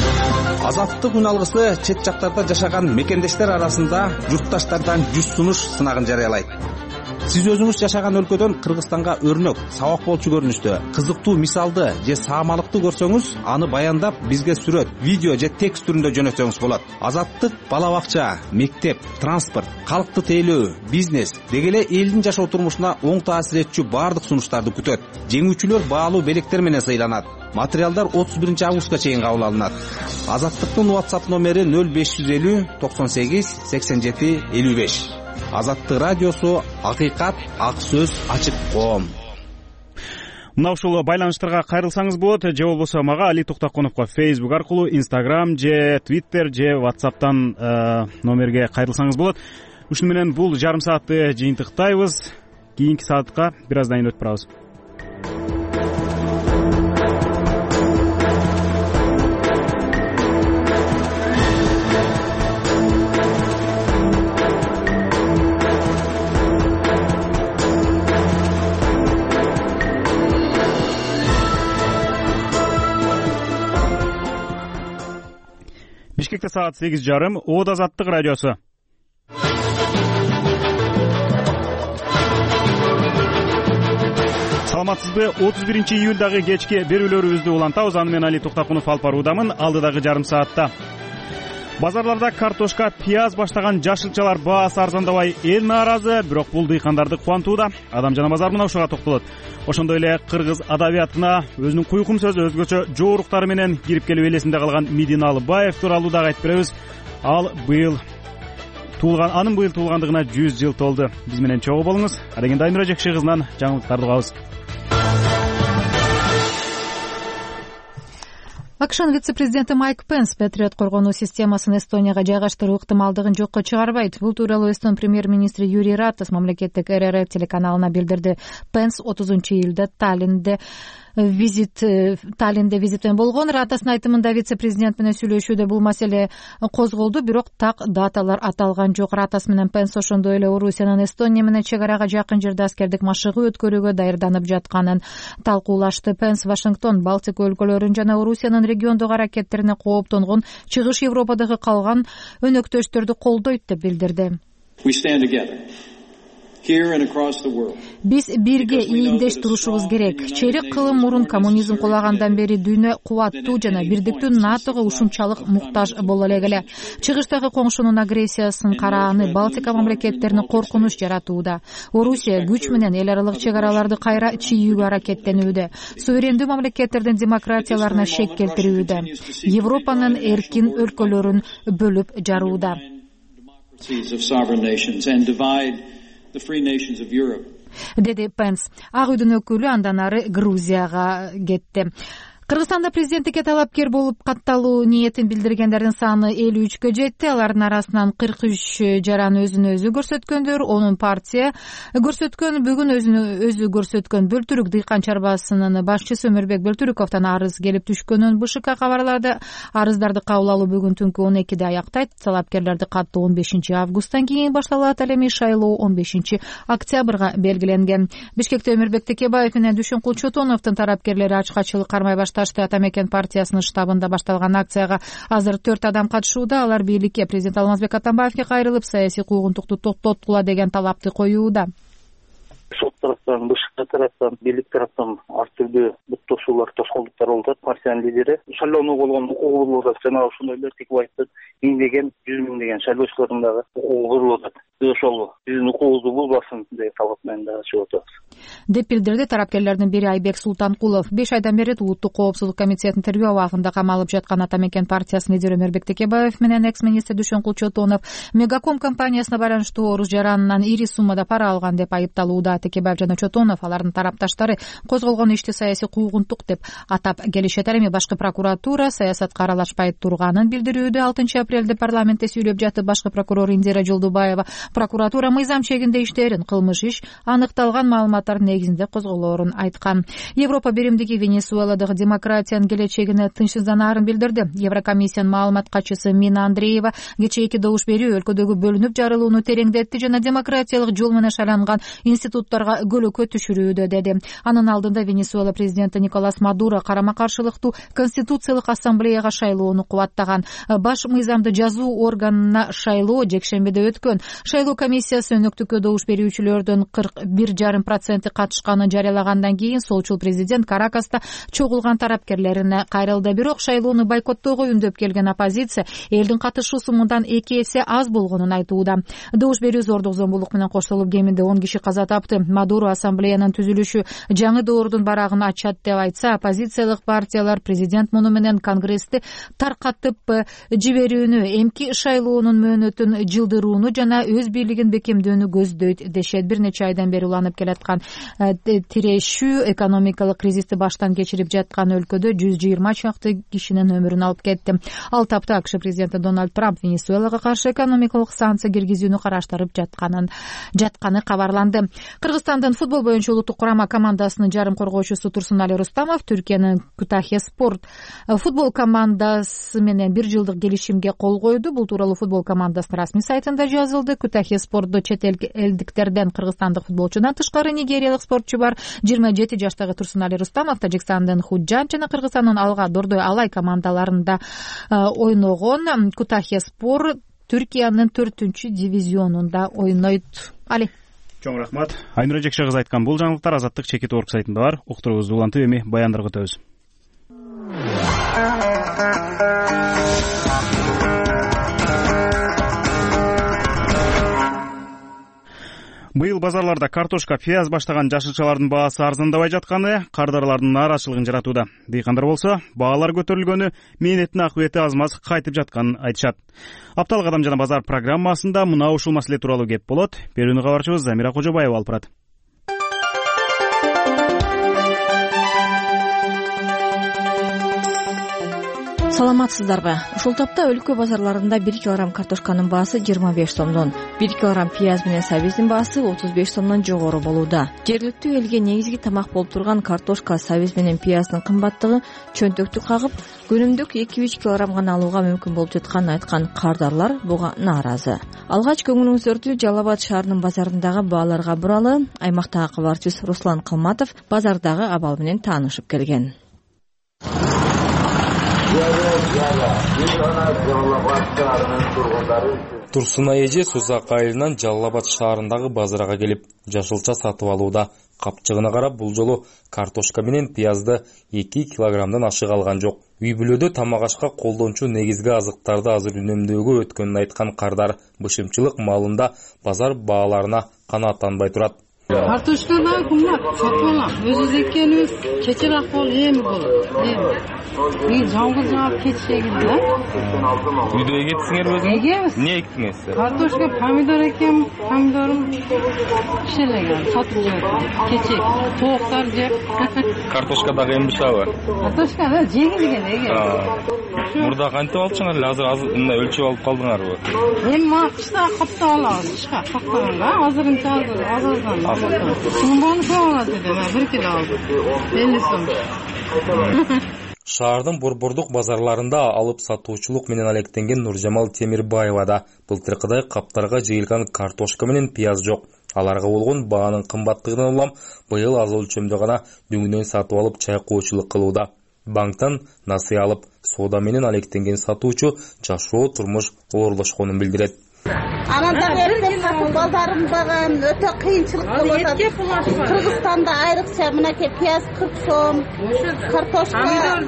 S24: Азаттык үн алгысы чет жактарда жашаган мекендештер арасында журтташтардан 100 сунуш сынагын жарыялайт. Сиз өзүңүз жашаган өлкөдөн Кыргызстанга өрнөк, сабак болчу көрүнүштө, кызыктуу мисалды же саамалыкты көрсөңүз, аны баяндап бизге сүрөт, видео же текст түрүндө жөнөтсөңүз болот. Азаттык бала бакча, мектеп, транспорт, калкты тейлөө, бизнес деги эле элдин жашоо турмушуна оң таасир этчү баардык сунуштарды күтөт. Жеңүүчүлөр баалуу белектер менен сыйланат. Материалдар 31 августка чейин кабыл алынат. Азаттыктын WhatsApp номери 0550 98 87 55. Азаттык радиосу, акыйкат, ак сөз, ачык коом.
S1: мына ушул байланыштарга кайрылсаңыз болот, же болбосо мага Али Токтокуновго Facebook аркылуу, Instagram же Twitter же WhatsApp'тан номерге кайрылсаңыз болот. Ушуну менен бул жарым саатты жыйынтыктайбыз. Кийинки саатка бир аздан кийин өтүп барабыз. Бишкекте саат 8:30. Оот Азаттык радиосу. Саламатсызбы? 31-июлдагы кечки берүүлөрүбүздү улантабыз. Аны мен Али Токтокунов алып баруудамын. Алдыдагы жарым саатта базарларда картошка, пияз баштаган жашылчалар баасы арзандабай эл нааразы, бирок бул дыйкандарды кубантууда. Адам жана базар мына ушуга токтолот. Ошондой эле кыргыз адабиятына өзүнүн куйкум сөзү, өзгөчө жооруктары менен кирип келип элесинде калган Медина Алыбаев тууралуу дагы айтып беребиз. Анын быйыл туулгандыгына 100 жыл толду. Биз менен чогуу болуңуз. Адеген Дайнура Жекши кызынан жаңылыктарды угабыз.
S3: AQShnын вице-президенти Майк Пенс Патриот коргонуу системасын Эстонияга жайгаштыруу ыктымалдыгын жокко чыгарбайт. Бул тууралуу Эстон премьер-министри Юрий Ратас мамлекеттик РРФ телеканалына билдирди. Пенс 30-июлда Таллинде визитпен болгон. Ратастын айтымында вице-президент менен сүйлөшүүдө бул маселе козголду, бирок так даталар аталган жок. Ратас менен Пенс ошондой эле Орусиянын Эстония менен чек арага жакын жерде аскердик машыгуу өткөрүүгө даярданып жатканын талкуулашты. Пенс Вашингтон, Балтика өлкөлөрүн жана Орусиянын региондогу аракеттерине кооптонгон чыгыш Европадагы калган өнөктөштөрдү колдойт деп билдирди. Биз бирге ийиндеш турушубуз керек. Чейрек кылым мурун коммунизм кулагандан бери дүйнө кубаттуу жана бирдиктүү НАТОго ушунчалык муктаж боло элек. Чыгыштагы коңшунун агрессиясын карааны Балтика мамлекеттерине коркунуч жаратууда. Орусия күч менен эл аралык чек араларды кайра чийүүгө аракеттенүүдө. Суверендүү мамлекеттердин демократияларына шек келтирүүдө. Европанын эркин өлкөлөрүн бөлүп жарууда. Деди Пенс. Ак үйдүн өкүлү андан ары Грузияга кетти. Кыргызстанда президенттикке талапкер болуп катталуу ниетин билдиргендердин саны 53-кө жетти. Алардын арасынан 43 жараны өзүн өзү көрсөткөндөр, 10 партия көрсөткөн. Бүгүн өзү көрсөткөн Бөлтүрүк дыйкан чарбасынын башчысы Өмүрбек Бөлтүрүковдон арыз келип түшкөнүн БШК кабарлады. Арыздарды кабыл алуу бүгүн түнкү 12-де аяктайт. Талапкерлерди каттоо 15 августтан кийин башталат. Ал эми шайлоо 15 октябрга белгиленген. Бишкекте Өмүрбек Текебаев менен Дүйшөнкул Чотоновдун тарапкерлери ачкачылык кармай башташты. Атамекен партиясынын штабында башталган акцияга азыр 4 адам катышууда. Алар бийликке президент Алмазбек Атамбаевге кайрылып, саясий куугунтукту токтоткула деген талапты коюуда.
S5: Сот тараптан, БШК тараптан, бийлик тараптан ар түрдүү буттошуулар, тоскоолдуктар болуп атат. Партиянын лидери шайлоонуу болгон укугу болуп атат. Жана ошондой эле Текебаевдин миңдеген, 100 миңдеген шайлоочулардын дагы укугу болуп атат. Биз ошол биздин укугубузду булбасын деген талап менен дагы чыгып атабыз.
S3: Деп билдирди тарапкерлердин бири Айбек Султанкулов. 5 айдан бери Улуттук коопсуздук комитетинин тергөө абагында камалып жаткан Атамекен партиясынын лидери Өмүрбек Текебаев менен экс-министр Дүйшөнкул Чотонов Мегаком компаниясына байланыштуу орус жаранынан ири суммада пара алган деп айыпталууда. Текебаев жана Чотонов алардын тарапташтары козголгон ишти саясий куугунтук деп атап келишет. Эми башкы прокуратура саясатка аралашпай турганын билдирүүдө. 6 апрелде парламентте сүйлөп жатып башкы прокурор Индира Жолдубаева прокуратура мыйзам чегинде иштерин, кылмыш иш аныкталган маалыматтар негизинде козголоорун айткан. Европа биримдиги Венесуэладагы демократиянын келечегине тынчсызданаарын билдирди. Еврокомиссиянын маалымат катчысы Мина Андреева кечээки добуш берүү өлкөдөгү бөлүнүп жарылууну тереңдетти жана демократиялык жол менен шайланган институттарга көлөкө түшүрүүдө деди. Анын алдында Венесуэла президенти Николас Мадуро карама-каршылыктуу Конституциялык ассамблеяга шайлоону кубаттаган. Баш мыйзамды жазуу органына шайлоо жекшембиде өткөн. Шайлоо комиссиясы өнөктүккө добуш берүүчүлөрдүн 41,5% катышканын жарыялагандан кийин солчул президент Каракаста чогулган тарапкерлерине кайрылды. Бирок шайлоону бойкоттоого үндөп келген оппозиция элдин катышуусу мындан 2 эсе аз болгонун айтууда. Добуш берүү зордук зомбулук менен коштолуп кеминде 10 киши каза тапты. Мадуро ассамблеянын түзүлүшү жаңы доордун барагын ачат деп айтса, оппозициялык партиялар президент муну менен Конгрессти таркатып жиберүүнү, эмки шайлоонун мөөнөтүн жылдырууну жана өз өз бийлигин бекемдөөнү көздөйт дешет. Бир нече айдан бери уланып келаткан тирешүү экономикалык кризисти баштан кечирип жаткан өлкөдө 120 чакты кишинин өмүрүн алып кетти. Ал тапта АКШ президенти Дональд Трамп Венесуэлага каршы экономикалык санкция киргизүүнү караштырып жатканы кабарланды. Кыргызстандын футбол боюнча улуттук курама командасынын жарым коргоочусу Турсунали Рустамов Түркиянын Кутахия спорт футбол командасы менен 1 жылдык келишимге кол койду. Бул тууралуу футбол командасынын расмий сайтында жазылды. Кутахия спортдо чет элдиктерден кыргызстандык футболчудан тышкары нигериялык спортчу бар. 27 жаштагы Турсунали Рустамов Тажикстандын Худжан жана Кыргызстандын Алга Дордой Алай командаларында ойногон. Кутахия спорт Түркиянын 4-дивизионунда ойнойт. Али.
S1: Чоң рахмат. Айнура Жекше кызы айткан бул жаңылыктар Азаттык чекит орг сайтында бар. Уктуруңузду улантып эми баяндарга өтөбүз. Быйыл базарларда картошка, пияз баштаган жашылчалардын баасы арзандабай жатканы кардарлардын нааразычылыгын жаратууда. Дыйкандар болсо, баалар көтөрүлгөнү, мээнеттин акыбети аз-маз кайтып жатканын айтышат. Апталык Адам жана базар программасында мына ушул маселе тууралуу кеп болот. Берүүнү кабарчыбыз Замира Кожобаева алып барат.
S11: Саламатсыздарбы? Ушул тапта өлкө базарларында 1 килограмм картошканын баасы 25 сомдон, 1 килограмм пияз менен сабиздин баасы 35 сомдон жогору болууда. Жергиликтүү элге негизги тамак болуп турган картошка, сабиз менен пияздын кымбаттыгы чөнтөктү кагып, күнүмдүк 2-3 килограмм гана алууга мүмкүн болуп жатканын айткан кардарлар буга нааразы. Алгач көңүлүңүздөрдү Жалал Абад шаарынын базарындагы бааларга буралы. Аймактагы кабарчыбыз Руслан Калматов базардагы абал менен таанышып келген.
S2: Турсуна эже Сузак айылынан Жалал Абад шаарындагы базарга келип, жашылча сатып алууда. Капчыгына карап, бул жолу картошка менен пиязды 2 килограммдан ашык алган жок. Үй бүлөдө тамак ашка колдончу негизги азыктарды азыр үнөмдөөгө өткөнүн айткан кардар бышымчылык маалында базар бааларына канааттанбай турат.
S7: Картошка да кымбат, сатып алам. Өзүбүз экенибиз кечирээк болуп, эми болот. Үй жалгыз жаап кетиши керек да.
S2: Үйдө эгетсиңер өзүңүз?
S7: Эгебиз.
S2: Эмне эктиңиз?
S7: Картошка, помидор экен, помидорум кишелеген, сатып жүрөт. Кечек, тооктар жеп.
S2: Картошка дагы эми бышабы?
S7: Картошка да жеңилген эге.
S2: Мурда кантип алчыңар эле, азыр мындай өлчөп алып калдыңарбы?
S7: Эми мага кышта каптап алабыз, кышка каптаганга, азырынча азырдан. Сумбаны көп алат эдем, 1 кило алдым. 50 сом.
S2: Шаардын борбордук базарларында алып сатуучулук менен алектенген Нуржамал Темирбаевада былтыркыдай каптарга жыйылган картошка менен пияз жок. Аларга болгон баанын кымбаттыгынан улам быйыл аз өлчөмдө гана дүңүнөн сатып алып чайкоочулук кылууда. Банктан насыя алып соода менен алектенген сатуучу жашоо турмуш оорлошконун билдирет.
S8: Ананда эртең сатып балдарым баган өтө кыйынчылык болуп атат. Кыргызстанда айрыкча мынакей пияз 40 сом, картошка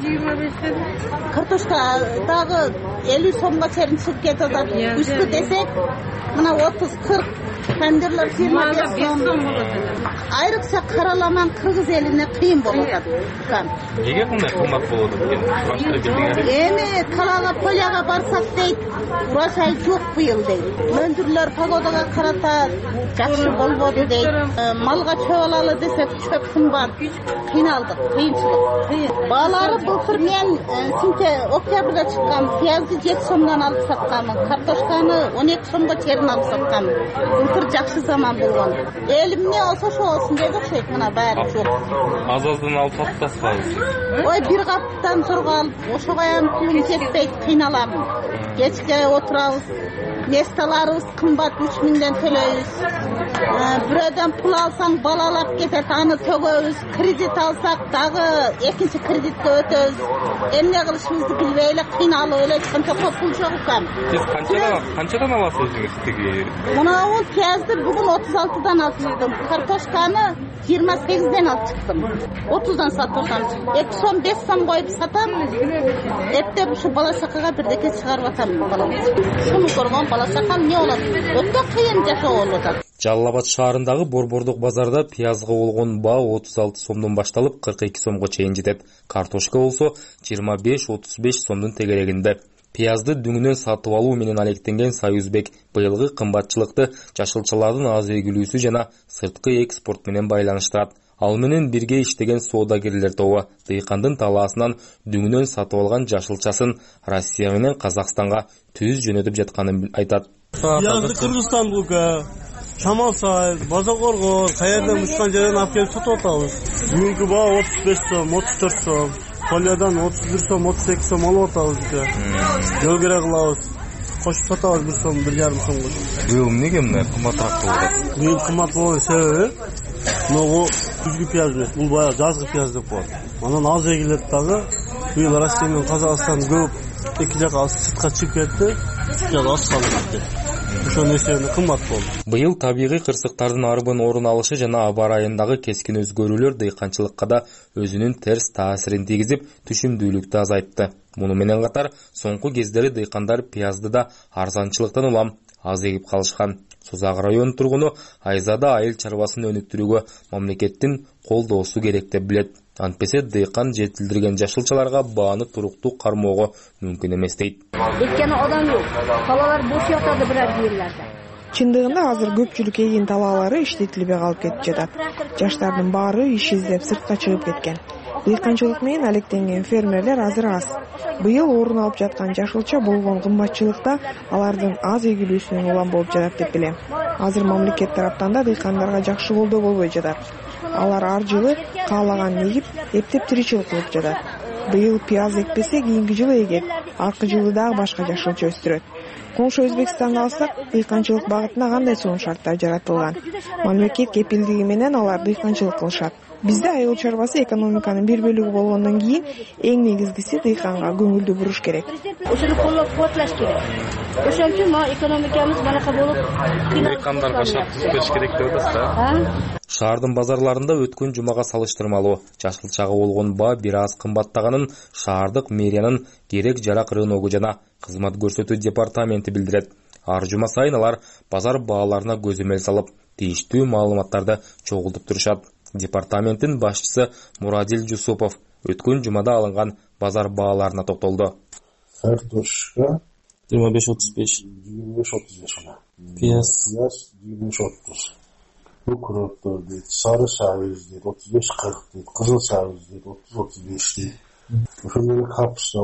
S8: 25 картошка дагы 50 сомго чейин чыгып кетип атат. Үстү десек, мына 30-40, тандырлар 25 сом. Айрыкча караламан кыргыз элине кыйын болуп атат.
S2: Неге кандай кымбат болуп атат экен? Башкы билдиңер?
S8: Эми талага поляга барсак дейт, урожай жок быйыл дейт. Өндүрлөр погодага карата жакшы болбоду дейт. Малга чөп алалы десек, чөп кымбат. Кыйналдык, кыйынчылык. Баалары былтыр мен октябрда чыккан пиязды 7 сомдон алып сатканмын. Картошканы 12 сомго чейин алып сатканмын. Былтыр жакшы заман болгон. Элимне ошо болсун деп окшойт, мына баары жок.
S2: Аз-аздан алып сатасызбы?
S8: Ой, бир каптан зорго алып, ошого эми пулум жетпейт, кыйналам. Кечке отурабыз. Месталарыбыз кымбат 3 миңден төлөйбүз. Бирөөдөн пул алсаң балалап кетет, аны төгөбүз. Кредит алсак дагы экинчи кредитке өтөбүз. Эмне кылышыбызды билбей эле кыйналып эле чөнтөккө пул жок экен.
S2: Сиз канчадан аласыз өзүңүз тиги?
S8: Мына бул пиязды бүгүн 36дан алып чыктым. Картошканы 28ден алып чыктым. 30дан сатып атам. 2 сом 5 сом коюп сатам. Эптеп ушу бала чакага бирдеке чыгарып атам балам. Шуну көргөн бала чака эмне болот? Өтө кыйын жашоо болуп атат.
S2: Жалал Абад шаарындагы борбордук базарда пиязга болгон баа 36 сомдон башталып 42 сомго чейин жетет. Картошка болсо 25-35 сомдун тегерегинде. Пиязды дүңүнөн сатып алуу менен алектенген Союзбек быйылгы кымбатчылыкты жашылчалардын аз эгилүүсү жана сырткы экспорт менен байланыштырат. Ал менен бирге иштеген соодагерлер тобу дыйкандын талаасынан дүңүнөн сатып алган жашылчасын Россия менен Казакстанга түз жөнөтүп жатканын айтат.
S9: Пиязды Кыргызстан бука, Шамалсай, Базакоргор, каерден учкан жерден алып келип сатып атабыз. Бүгүнкү баа 35 сом, 34 сом. Колиядан 31 сом, 32 сом алып атабыз бука. Жол керек кылабыз. Кошуп сатабыз 1 сом, 1,5 сомго.
S2: Быйыл эмнеге мындай кымбатыраак болуп атат?
S9: Быйыл кымбат болгон себеби могу күзгү пияз эмес, бул баягы жазгы пияз деп коет. Анан аз эгилет дагы. Быйыл Россия менен Казакстан көп эки жака сыртка чыгып кетти. Жана аз калып кетти. Ошонун эсебинен кымбат болду.
S2: Быйыл табигый кырсыктардын арбын орун алышы жана аба ырайындагы кескин өзгөрүүлөр дыйканчылыкка да өзүнүн терс таасирин тийгизип, түшүмдүүлүктү азайтты. Муну менен катар, соңку кездери дыйкандар пиязды да арзанчылыктан улам аз эгип калышкан. Созак районунун тургуну Айзада айыл чарбасын өнүктүрүүгө мамлекеттин колдоосу керек деп билет. Антпесе дыйкан жетилдирген жашылчаларга бааны туруктуу кармоого мүмкүн эмес дейт.
S10: Эткени адам жок. Талаалар бош жатады бирок жерлерде.
S12: Чындыгында азыр көпчүлүк эгин талаалары иштетилбей калып кетип жатат. Жаштардын баары иш издеп сыртка чыгып кеткен. Дыйканчылык менен алектенген фермерлер азыр аз. Быйыл орун алып жаткан жашылча болгон кымбатчылыкта алардын аз эгилүүсүнөн улам болуп жатат деп билем. Азыр мамлекет тараптан да дыйкандарга жакшы колдоо болбой жатат. Алар ар жылы каалаган эгип, эптеп тиричилик кылып жатат. Быйыл пияз экпесе, кийинки жылы эгет, аркы жылы дагы башка жашылча өстүрөт. Коңшу Өзбекстанга алсак, дыйканчылык багытына кандай сонун шарттар жаратылган? Мамлекет кепилдиги менен алар дыйканчылык кылышат. Бизде айыл чарбасы экономиканын бир бөлүгү болгондон кийин эң негизгиси дыйканга көңүлдү буруш керек.
S10: Ошону колдоп куатлаш керек. Ошон үчүн ма экономикабыз банака болуп,
S2: дыйкандарга шарт бериш керек деп атасыз. Шаардын базарларында өткөн жумага салыштырмалуу жашылчага болгон баа бир аз кымбаттаганын шаардык мэриянын керек жарак рыногу жана кызмат көрсөтүү департаменти билдирет. Ар жума сайын алар базар бааларына көзөмөл салып, тийиштүү маалыматтарды чогултуп турушат. Департаменттин башчысы Мурадил Жусупов өткөн жумада алынган базар бааларына токтолду.
S15: Картошка
S2: 25-35.
S15: 25-35.
S2: Пияз
S15: 25-30. Укроптор дейт, сары сабыз дейт, 35-40 дейт, кызыл сабыз дейт, 30-35 дейт. Ошондой капуста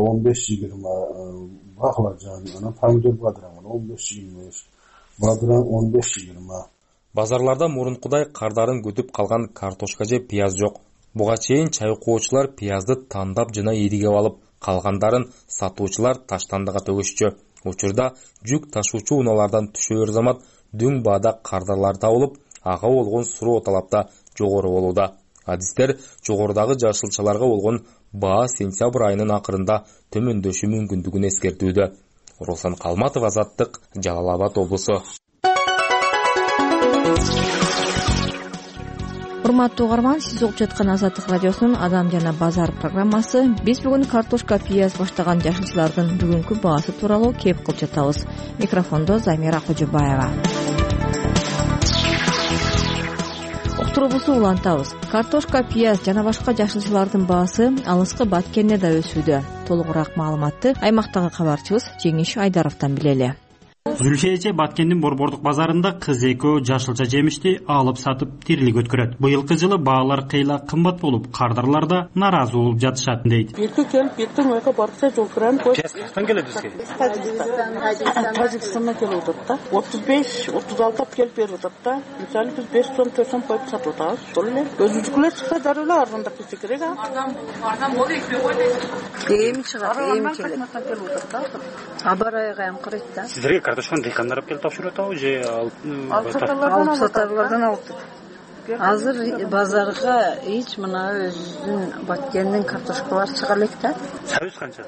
S15: 15-20, баклажан, анан помидор бадыран 15-25, бадыран 15-20.
S2: Базарларда мурункудай кардарын күтүп калган картошка же пияз жок. Буга чейин чай коочулар пиязды тандап жана иригеп алып, калгандарын сатуучулар таштандыга төгүшчү. Учурда жүк ташуучу унаалардан түшөөр замат дүң баада кардарлар табылып, ага болгон суроо талапта жогору болууда. Адистер жогорудагы жашылчаларга болгон баа сентябрь айынын акырында төмөндөшү мүмкүндүгүн эскертүүдө. Руслан Калматов, Азаттык, Жалал Абад облусу.
S11: Урматтуу угарман, сиз угуп жаткан Азаттык радиосунун Адам жана базар программасы. Биз бүгүн картошка, пияз баштаган жашылчалардын бүгүнкү баасы тууралуу кеп кылып жатабыз. Микрофондо Замира Кожобаева. Уктуруубузду улантабыз. Картошка, пияз жана башка жашылчалардын баасы алыскы Баткенде да өсүүдө. Толугураак маалыматты аймактагы кабарчыбыз Жеңиш Айдаровдон билели.
S21: Зүлшейче Баткендин борбордук базарында кыз экөө жашылча жемишти алып сатып тирилик өткөрөт. Быйылкы жылы баалар кыйла кымбат болуп, кардарлар да нааразы болуп жатышат дейт.
S25: Бирки келип, биртин ойга барса жол туран кой.
S21: Кайдан келет бизге?
S25: Тажикстандан келип атат да. 35-36 келип берип атат да. Мисалы биз 5 сом, 4 сом коюп сатып атабыз. Ошол эле. Өзүнчүкүлөр чыкса дароо эле арзандап кетсе керек а. Эми чыгат, эми келет. Абарайга эм карайт да.
S21: Сиздерге картошканы дыйкандар алып келип тапшырып атабы же
S25: алып сатарлардан алып? Азыр базарга эч мына өзүнүн Баткендин картошкалары чыга элек да.
S21: Сабыз канча?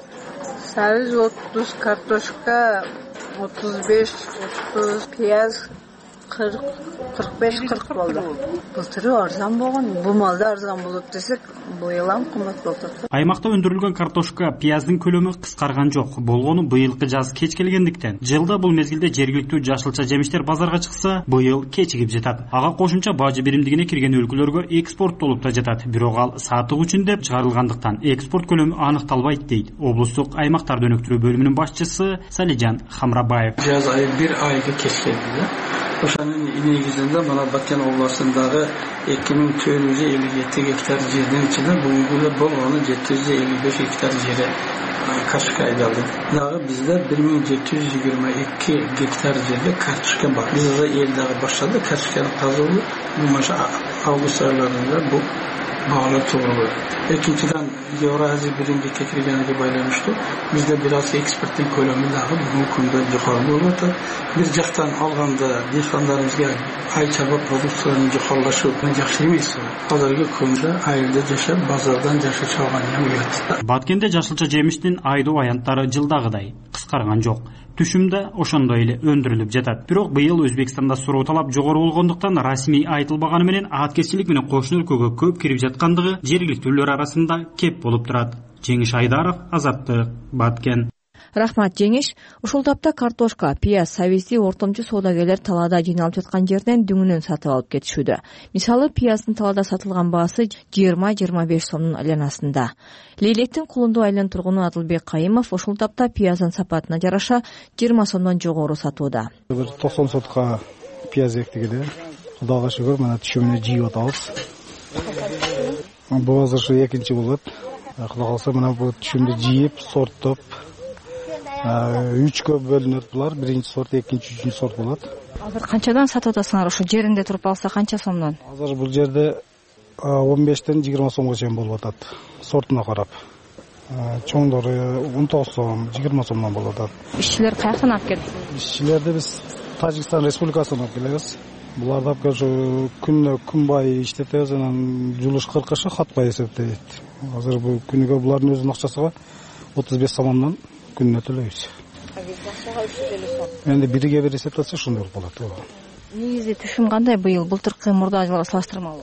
S25: Сабыз 30, картошка 35, 30, пияз 45-40 болду. Былтыры арзан болгон, бул малда арзан болот десек, быйыл ham кымбат болуп атат.
S21: Аймакта өндүрүлгөн картошка, пияздын көлөмү кыскарган жок. Болгону быйылкы жаз кеч келгендиктен. Жылда бул мезгилде жергиликтүү жашылча жемиштер базарга чыкса, быйыл кечигип жатат. Ага кошумча бажы биримдигине кирген өлкөлөргө экспорттолуп да жатат. Бирок ал сатык үчүн деп чыгарылгандыктан экспорт көлөмү аныкталбайт дейт облустук аймактарды өнүктүрүү бөлүмүнүн башчысы Салижан Хамрабаев.
S13: Жаз айы бир айга кеч келди. Ошонун негизинде мына Баткен областындагы 2457 гектар жердин ичинде буюгу болгону 755 гектар жери картошка айдалды. Дагы бизде 1722 гектар жерде картошка бар. Биз уже элдеги баштады картошканы казуу. Бул август айларында бул баалар тоолор. Экинчиден Евразия биримдикке киргениге байланыштуу бизде бир аз экспорттун көлөмү дагы бул күндө жогору болуп атат. Бир жактан алганда дыйкандарыбызга ай чаба продукциянын жогорулушу жакшы эмес. Азыркы күндө айылда жашап, базардан жашап чалган эмес.
S21: Баткенде жашылча жемиштин айдоо аянттары жылдагыдай кыскарган жок. Түшүмдө ошондой эле өндүрүлүп жатат. Бирок быйыл Өзбекстанда суроо талап жогору болгондуктан расмий айтылбаганы менен аткезчилик менен кошуна өлкөгө көп кирип жаткандыгы жергиликтүүлөр арасында кеп болуп турат. Жеңиш Айдаров, Азаттык, Баткен.
S14: Рахмат Жеңиш. Ушул тапта картошка, пияз сабизди ортомчу соодагерлер талаада жыйналып жаткан жерден дүңүнөн сатып алып кетишүүдө. Мисалы, пияздын талаада сатылган баасы 20-25 сомдун айланасында. Лейлектин кулундуу айылынын тургуну Адылбек Кайымов ушул тапта пияздын сапатына жараша 20 сомдон жогору сатууда.
S16: Бир 90 сотка пияз эктигиле. Кудайга шүгүр, мына түшүмүнө жыйып атабыз. Бул азыр экинчи болот. Кудай калса мына бул түшүмдү жыйып, сорттоп 3кө бөлүнөт булар. Биринчи сорт, экинчи, үчүнчү сорт болот.
S14: Азыр канчадан сатып атасыңар? Ошо жеринде туруп алса канча сомдон?
S16: Азыр бул жерде 15тен 20 сомго чейин болуп атат. Сортуна карап. Чоңдору 19 сом, 20 сомдон болуп атат.
S14: Ишчилер каяктан алып келет?
S16: Ишчилерди биз Тажикстан Республикасынан алып келебиз. Буларды алып келип күнүнө күн бай иштетебиз, анан жулуш кыркышы хат бай эсептейт. Азыр бул күнүгө булардын өзүнүн акчасыга 35 сомдон күнүнө төлөйбүз. Энди бириге бир эсептесе ошондой болуп калат.
S14: Негизи түшүм кандай быйыл былтыркы мурда жылга салыштырмалуу?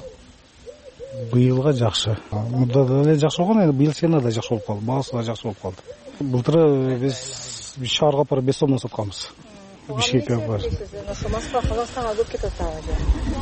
S16: Быйылга жакшы. Мурда деле жакшы болгон, эми быйыл сена да жакшы болуп калды, баасы да жакшы болуп калды. Былтыр биз шаарга апарып 5 сомдон сатканбыз. Бишкекке апарып.
S25: Ошо Москва, Казакстанга көп кетет ага.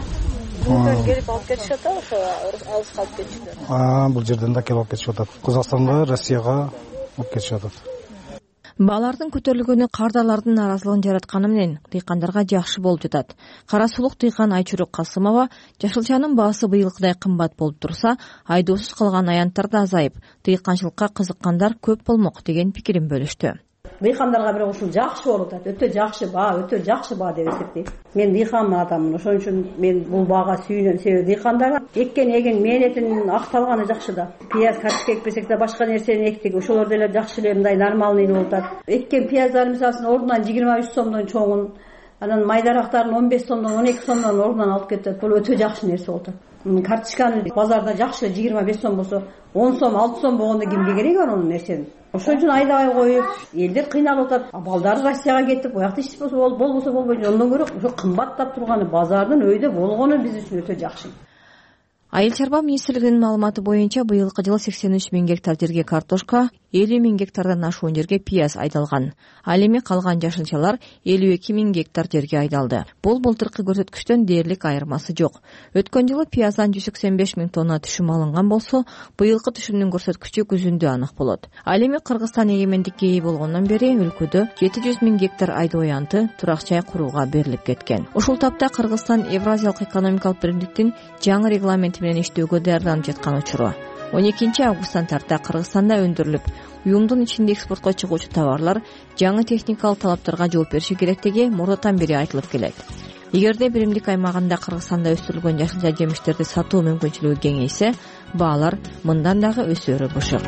S25: Бундан келип алып кетишет ошо алыска алып кетишет.
S16: Бул жерден да келип алып кетишип атат. Казакстанга, Россияга алып кетишип атат.
S14: Баалардын көтөрүлгөнү кардарлардын нааразылыгын жаратканы менен дыйкандарга жакшы болуп жатат. Кара сулук дыйкан Айчурук Касымова жашылчанын баасы быйылкыдай кымбат болуп турса, айдоосуз калган аянттар да азайып, дыйканчылыкка кызыккандар көп болмок деген пикирин бөлүштү.
S17: Дыйкандарга бирок ушул жакшы болуп атат. Өтө жакшы баа деп эсептейм. Мен дыйкан адаммын. Ошон үчүн мен бул баага сүйүнөм. Себеби дыйкандар эккен мээнетин акталганы жакшы да. Пияз, картошка экпесек да башка нерсени эктик. Ошолор деле жакшы эле мындай нормальный болуп атат. Эккен пияздарын мисалы ордунан 23 сомдон чоңун, анан майдарактарын 15 сомдон, 12 сомдон ордунан алып кетет. Бул өтө жакшы нерсе болуп атат. Картошканы базарда жакшы 25 сом болсо, 10 сом, 6 сом болгондо кимге кереги бар анын нерсенин? Ошон үчүн айдабай коюп, элдер кыйналып атат. Балдар Россияга кетип, боякта иш болбосо болбойт. Ондон көрө ошо кымбаттап турганы, базардын өйдө болгону биз үчүн өтө жакшы.
S14: Айыл чарба министрлигинин маалыматы боюнча быйылкы жылы 83 000 гектар жерге картошка, 50 000 гектардан ашуун жерге пияз айдалган. Ал эми калган жашылчалар 52 000 гектар жерге айдалды. Бул былтыркы көрсөткүчтөн дээрлик айырмасы жок. Өткөн жылы пияздан 185 000 тонна түшүм алынган болсо, быйылкы түшүмдүн көрсөткүчү күзүндө анык болот. Ал эми Кыргызстан эгемендикке ээ болгондон бери өлкөдө 700 000 гектар айдоо аянты турак жай курууга берилип кеткен. Ушул тапта Кыргызстан Евразиялык экономикалык биримдиктин жаңы регламенти менен иштөөгө даярданып жаткан учуру. 12 августтан тарта Кыргызстанда өндүрүлүп, уюмдун ичинде экспортко чыгуучу товарлар жаңы техникалык талаптарга жооп бериши керектиги мурдатан бери айтылып келет. Эгерде биримдик аймагында Кыргызстанда өстүрүлгөн жашылча жемиштерди сатуу мүмкүнчүлүгү кеңейсе, баалар мындан дагы өсөрү бышык.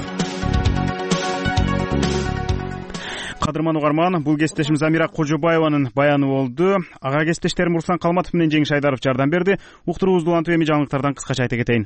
S1: Кадырман угарман, бул кесиптешим Замира Кожобаеванын баяны болду. Ага кесиптештерим Руслан Калматов менен Жеңиш Айдаров жардам берди. Уктуруубузду улантып эми жаңылыктардан кыскача айта кетейин.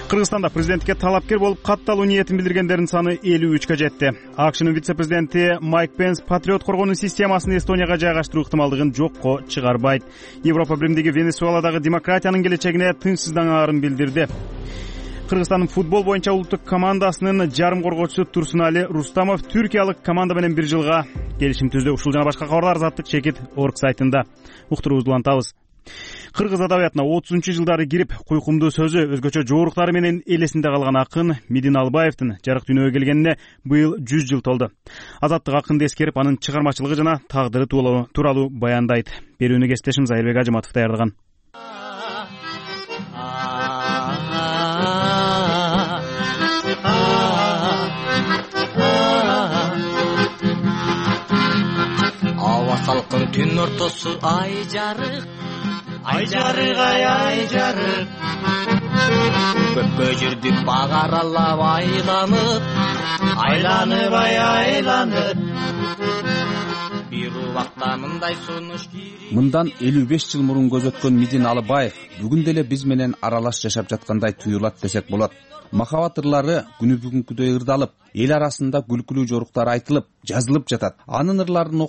S1: Кыргызстанда президенттикке талапкер болуп катталуу ниетин билдиргендердин саны 53-кө жетти. АКШнын вице-президенти Майк Пенс патриот коргонуу системасын Эстонияга жайгаштыруу ыктымалдыгын жокко чыгарбайт. Европа биримдиги Венесуэладагы демократиянын келечегине тынчсызданарын билдирди. Кыргызстандын футбол боюнча улуттук командасынын жарым коргоочусу Турсунали Рустамов түркиялык команда менен 1 жылга келишим түздү. Ушул жана башка кабарлар Азаттык чекит орг сайтында. Уктуруубузду улантабыз. Кыргыз адабиятына 30-жылдары кирип, куйкумдуу сөзү, өзгөчө жооруктары менен элесинде калган акын Медин Алыбаевдин жарык дүйнөгө келгенине быйыл 100 жыл толду. Азаттык акынды эскерип, анын чыгармачылыгы жана тагдыры тууралуу баяндайт. Берүүнү кесиптешим Зайырбек Ажыматов даярдаган.
S4: Ава салкын түн ортосу ай жарык, ай жарык. Көккө жүрдүк баг аралап айланып. Бир убакта мындай сунуш
S24: Мындан 55 жыл мурун көз өткөн Медин Алыбаев бүгүн деле биз менен аралаш жашап жаткандай туюлат десек болот. Махабат ырлары күнү бүгүнкүдөй ырдалып, эл арасында күлкүлүү жоруктар айтылып, жазылып жатат. Анын ырларын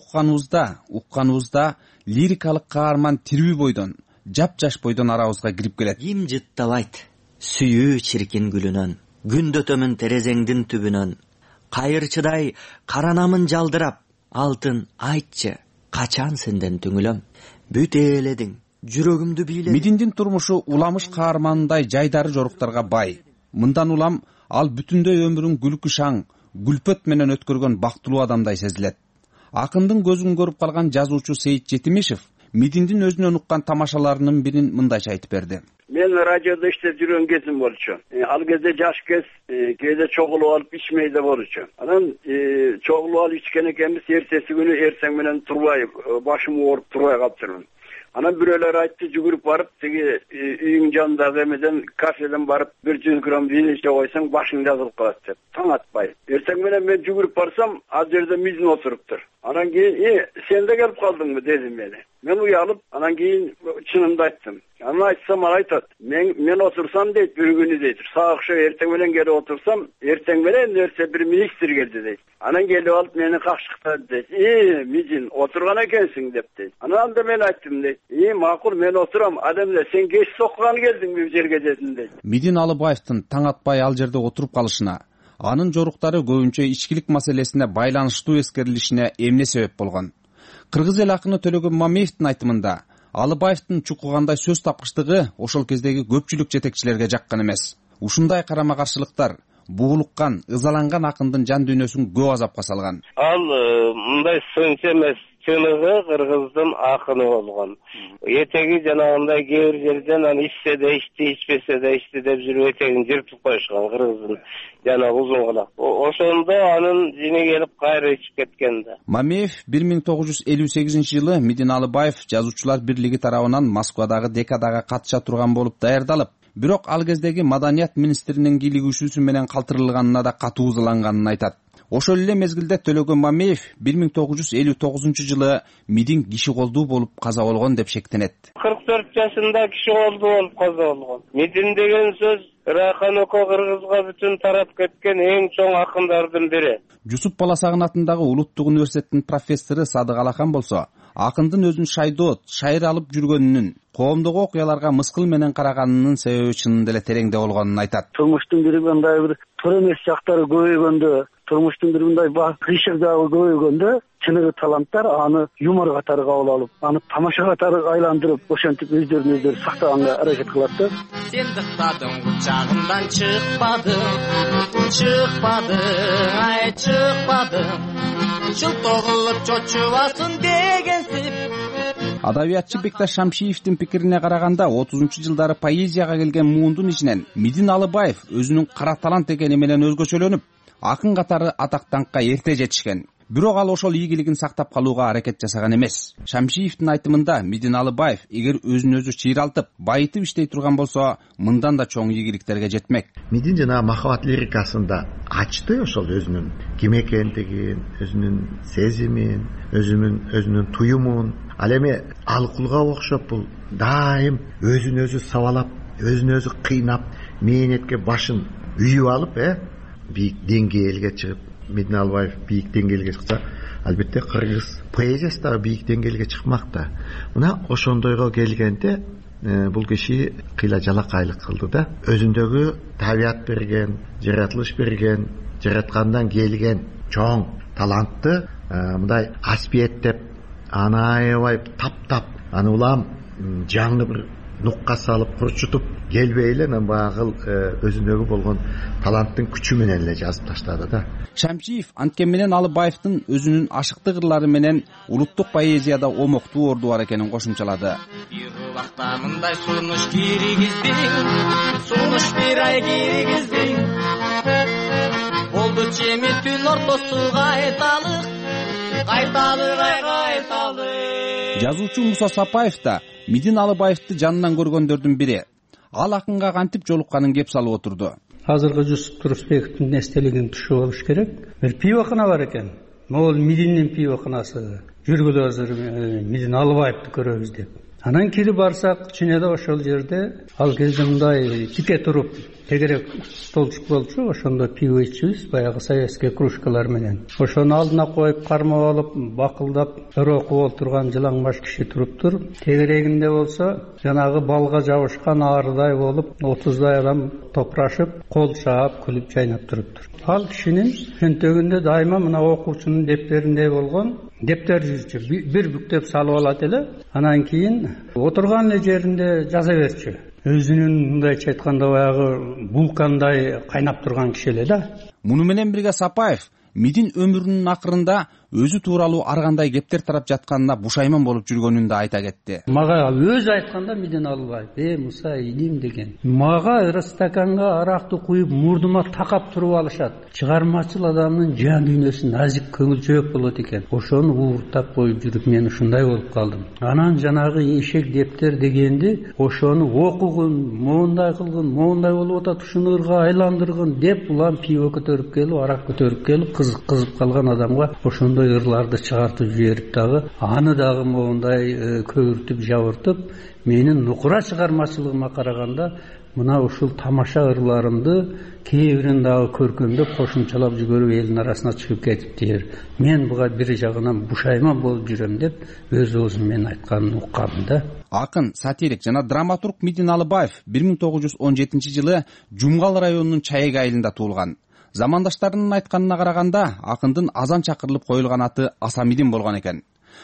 S24: укканыбызда лирикалык каарман тирүү бойдон, жап-жаш бойдон арабызга кирип келет.
S4: Ким жыттабайт сүйүү чиркин гүлүнөн, күндөтөмүн терезеңдин түбүнөн, кайырчыдай каранамын жалдырап, алтын айтчы, качан сенден түңүлөм, бүт ээледиң, жүрөгүмдү бийледиң.
S24: Мединдин турмушу уламыш каарманындай жайдары жоруктарга бай. Мындан улам ал бүтүндөй өмүрүн күлкү шаң, гүлпөт менен өткөргөн бактылуу адамдай сезилет. Акындын көзүн көрүп калган жазуучу Сейит Жетимишев Мединдин өзүнөн уккан тамашаларынын бирин мындайча айтып берди.
S6: Мен радиода иштеп жүргөн кезим болчу. Ал кезде жаш кез, кээде чогулуп алып ичмей да болчу. Анан чогулуп алып ичкен экенбиз, эртеси күнү эртең менен турбай, башым ооруп турбай калыптырмын. Анан бирөөлөр айтты, жүгүрүп барып, тиги үйүң жанындагы эмеден кафеден барып 100 грамм вино иче койсоң башың жазылып калат деп. Таң атпай. Эртең менен мен жүгүрүп барсам, ал жерде Медин отуруптур. Анан кийин, сен да келип калдыңбы деди мени. Мен уялып, анан кийин чынымды айттым. Анан айтсам ал айтат, мен отурсам дейт, бир күнү дейт. Саакшы эртең менен келип отурсам, эртең менен бир министр келди дейт. Анан келип алып мени какшыктады дейт. Медин, отурган экенсиң деп дейт. Анан да мен айттым дейт. Макул, мен отурам, адамда сен кеч соккан келдиң бул жерге дедим дейт.
S24: Медин Алыбаевдин таң атпай ал жерде отуруп калышына, анын жоруктары көбүнчө ичкилик маселесине байланыштуу эскерилишине эмне себеп болгон? Кыргыз эл акыны Төлөгөн Мамиевдин айтымында, Алыбаевдин чукугандай сөз тапкычтыгы ошол кездеги көпчүлүк жетекчилерге жаккан эмес. Ушундай карама каршылыктар буулуккан, ызаланган акындын жан дүйнөсүн көп азапка салган.
S18: Ал мындай сынчы эмес, чыныгы кыргыздын акыны болгон. Этеги жанагындай кээ бир жерден аны ичсе да ичти, ичпесе да ичти деп жүрүп этегин жыртып коюшкан кыргыздын жана узун кулак. Ошондо анын жини келип кайра ичип кеткен да.
S24: Мамиев 1958-жылы Медин Алыбаев жазуучулар бирлиги тарабынан Москвадагы декадага катыша турган болуп даярдалып, бирок ал кездеги маданият министринин кийлигүүсүсү менен калтырылганына да катуу ызаланганын айтат. Ошол эле мезгилде Төлөгөн Мамиев 1959-жылы Медин киши колдуу болуп каза болгон деп шектенет.
S18: 44 жашында киши колдуу болуп каза болгон. Медин деген сөз Райхан Око кыргызга бүтүн тарап кеткен эң чоң акындардын бири.
S24: Жусуп Баласагын атындагы Улуттук университеттин профессору Садык Алахан болсо, акындын өзүн шайдоот, шайыр алып жүргөнүнүн, коомдогу окуяларга мыскыл менен караганынын себеби чынында эле тереңде болгонун айтат.
S6: Турмуштун бир мындай бир туура эмес жактары көбөйгөндө, турмуштун бир мындай кыйшыгдагы көбөйгөндө, чыныгы таланттар аны юмор катары кабыл алып, аны тамаша катары айландырып, ошентип өздөрүн сактаганга аракет кылат да.
S4: Сен дыктадың кучагымдан чыкпадың, жылтоголуп чочубасын дегенсип.
S24: Адабиятчы Бекташ Шамшиевдин пикирине караганда, 30-жылдары поэзияга келген муундун ичинен Медин Алыбаев өзүнүн кара талант экени менен өзгөчөлөнүп, акын катары атак-даңкка эрте жетишкен. Бирок ал ошол ийгилигин сактап калууга аракет жасаган эмес. Шамшиевдин айтымында Медин Алыбаев эгер өзүн өзү чыйралтып, байытып иштей турган болсо, мындан да чоң ийгиликтерге жетмек.
S20: Медин жана махабат лирикасында ачты ошол өзүнүн ким экендигин, өзүнүн сезимин, өзүнүн туюмун. Ал эми Алкулга окшоп бул дайым өзүн өзү сабалап, өзүн өзү кыйнап, мээнетке башын үйүп алып бийик деңгээлге чыгып, Медин Алыбаев бийик деңгээлге чыкса, албетте кыргыз поэзиясы дагы бийик деңгээлге чыкмак да. Мына ошондойго келгенде бул киши кыйла жалакайлык кылды да. Өзүндөгү табият берген, жаратылыш берген, жараткандан келген чоң талантты мындай аспиеттеп, аябай таптап, аны улам жаңы бир нукка салып, курчутуп келбей эле баягы өзүндөгү болгон таланттын күчү менен эле жазып таштады да.
S24: Шамчиев анткени менен Алыбаевдин өзүнүн ашыктык ырлары менен улуттук поэзияда омоктуу орду бар экенин кошумчалады.
S4: Бир убакта мындай сунуш бир ай киргиздиң. Болду чеми түн ортосу кайталык.
S24: Жазуучу Муса Сапаев да Медин Алыбаевди жанынан көргөндөрдүн бири. Ал акынга кантип жолукканын кеп салып отурду.
S3: Азыркы Жусуп Турусбековдун эстелигин түшүп алыш керек. Бир пивохана бар экен. Могул Мединдин пивоханасы. Жүргүлө азыр Медин Алыбаевди көрөбүз деп. Анан кирип барсак, чыне да ошол жерде ал кезде мындай тике туруп тегерек столчук болчу, ошондо пиво ичебиз, баягы советский кружкалар менен. Ошону алдына коюп, кармап алып, бакылдап, окуп отурган жылаңбаш киши туруптур. Тегерегинде болсо, жанагы балга жабышкан арыдай болуп, 30дай адам топурашып, кол чаап, күлүп жайнап туруптур. Ал кишинин чөнтөгүндө дайыма мына окуучунун дептериндей болгон дептер жүрчү. Бир бүктөп салып алат эле, анан кийин отурган эле жеринде жаза берчү. Өзүнүн мындайча айтканда баягы вулкандай кайнап турган киши эле да.
S24: Муну менен бирге Сапаев Медин өмүрүнүн акырында өзү тууралуу ар кандай кептер тарап жатканына бушайман болуп жүргөнүн да айта кетти.
S3: Мага өзү айтканда Медин Алыбаев, Муса иним деген. Мага стаканга аракты куюп мурдума такап туруп алышат. Чыгармачыл адамдын жан дүйнөсү назик көңүлчөөк болот экен. Ошону ууртап коюп жүрүп мен ушундай болуп калдым. Анан жанагы эшек дептер дегенди ошону окугун, моундай кылгын, моундай болуп атат, ушуну ырга айландыргын деп улам пиво көтөрүп келип, арак көтөрүп келип, кызып калган адамга ошондой ырларды чыгартып жиберип дагы аны дагы моундай көбүртүп жабыртып менин нукура чыгармачылыгыма караганда мына ушул тамаша ырларымды кээ бирин дагы көркөмдөп кошумчалап жүгөрүп элдин арасына чыгып кетиптир. Мен буга бир жагынан бушайман болуп жүрөм деп өз оозум менен айтканын уккам да.
S24: Акын, сатирик жана драматург Медин Алыбаев 1917-жылы Жумгал районунун Чайек айылында туулган. Замандаштарынын айтканына караганда, акындын азан чакырылып коюлган аты Асамидин болгон экен.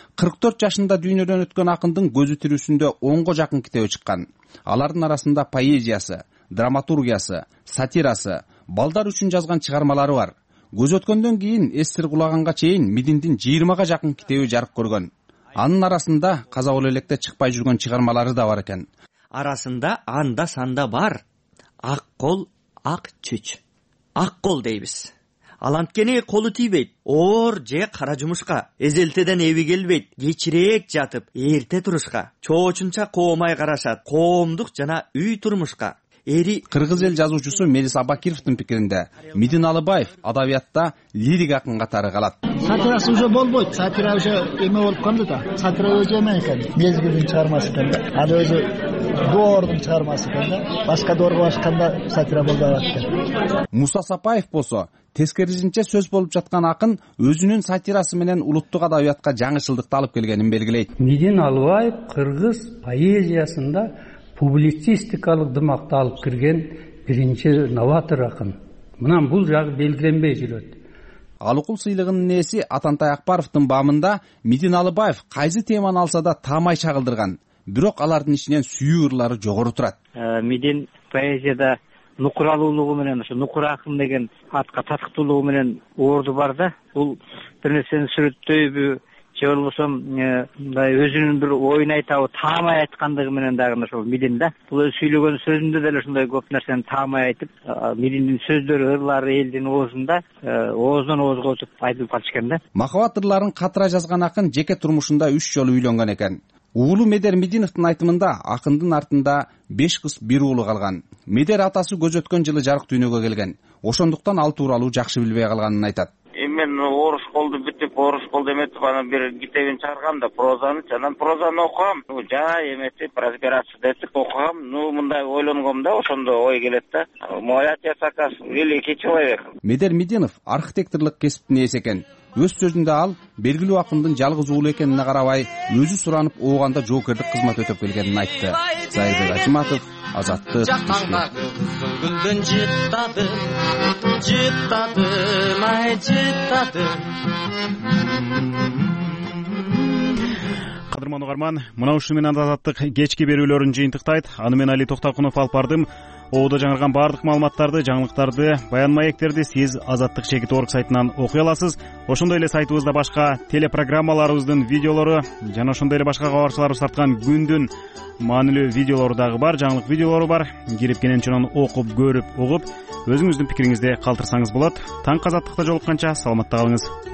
S24: 44 жашында дүйнөдөн өткөн акындын көзү тирүүсүндө 10го жакын китеби чыккан. Алардын арасында поэзиясы, драматургиясы, сатирасы, балдар үчүн жазган чыгармалары бар. Көз өткөндөн кийин эссир кулаганга чейин Мединдин 20га жакын китеби жарык көргөн. Анын арасында каза боло электе чыкпай жүргөн чыгармалары да бар экен.
S4: Арасында анда санда бар. Ак кол, ак чүч. Ак кол дейбиз. Ал анткени колу тийбейт. Оор же кара жумушка, эзелтеден эби келбейт. Кечирээк жатып, эрте турушка, чоочунча коомай карашат. Коомдук жана үй турмушка.
S24: Кыргыз эл жазуучусу Мелис Абакировдун пикиринде Медин Алыбаев адабиятта лирик акын катары калат.
S5: Сатирасы уже болбойт. Сатира уже эме болуп калды да. Сатира өзү эме экен. Мезгилдин чыгармасы экен да. Ал өзү доордун чыгармасы экен да. Башка доорго башканда сатира болбой калат экен.
S24: Муса Сапаев болсо тескерисинче сөз болуп жаткан акын өзүнүн сатирасы менен улуттук адабиятка жаңычылдыкты алып келгенин белгилейт.
S3: Медин Алыбаев кыргыз поэзиясында публицистикалык дымакты алып кирген биринчи новатор акын. Мынан бул жагы белгиленбей жүрөт.
S24: Алыкул сыйлыгынын ээси Атантай Акбаровдун баамында Медин Алыбаев кайсы теманы алса да таамай чагылдырган. Бирок алардын ичинен сүйүү ырлары жогору турат.
S19: Медин поэзияда нукуралуулугу менен, ошо нукура акын деген атка татыктуулугу менен орду бар да. Бул бир нерсени сүрөттөйбү, же болбосо мындай өзүнүн бир оюн айтабы, таамай айткандыгы менен дагы ошол Медин да. Бул сүйлөгөн сөзүндө деле ушундай көп нерсени таамай айтып, Мединдин сөздөрү, ырлары элдин оозунда, оозунан оозго өтүп айтылып калышкан да.
S24: Махабат ырларын катыра жазган акын жеке турмушунда 3 жолу үйлөнгөн экен. Уулу Медер Мединовдун айтымында акындын артында 5 кыз 1 уулу калган. Медер атасы көз өткөн жылы жарык дүйнөгө келген. Ошондуктан ал тууралуу жакшы билбей калганын айтат.
S7: мен орус колду бүтүп орус колду эметип анан бир китебин чыгаргам да прозаны, анан прозаны окугам. Жай эметип разбираться этип окугам. Мындай ойлонгом да, ошондо ой келет да. Мой отец, оказывается, великий человек.
S24: Медер Мединов архитекторлук кесиптин ээси экен. Өз сөзүндө ал белгилүү акындын жалгыз уулу экенине карабай, өзү суранып ооганда жоокердик кызмат өтөп келгенин айтты. Зайырбек Ажыматов, Азаттык. Жакканга гүлдөн жыттадым, ай жыттадым.
S1: Кадырман угарман, мына ушуну менен Азаттык кечки берүүлөрүн жыйынтыктайт. Аны мен Али Токтокунов алып бардым. Оодо жаңырган баардык маалыматтарды, жаңылыктарды, баян маектерди сиз Азаттык Чекит.org сайтынан окуй аласыз. Ошондой эле сайтыбызда башка телепрограммаларыбыздын видеолору жана ошондой эле башка кабарчыларыбыз тарткан күндүн маанилүү видеолору дагы бар, жаңылык видеолору бар. Кирип кененчен окуп, көрүп, угуп, өзүңүздүн пикириңизди калтырсаңыз болот. Таң Азаттыкта жолукканча саламатта калыңыз.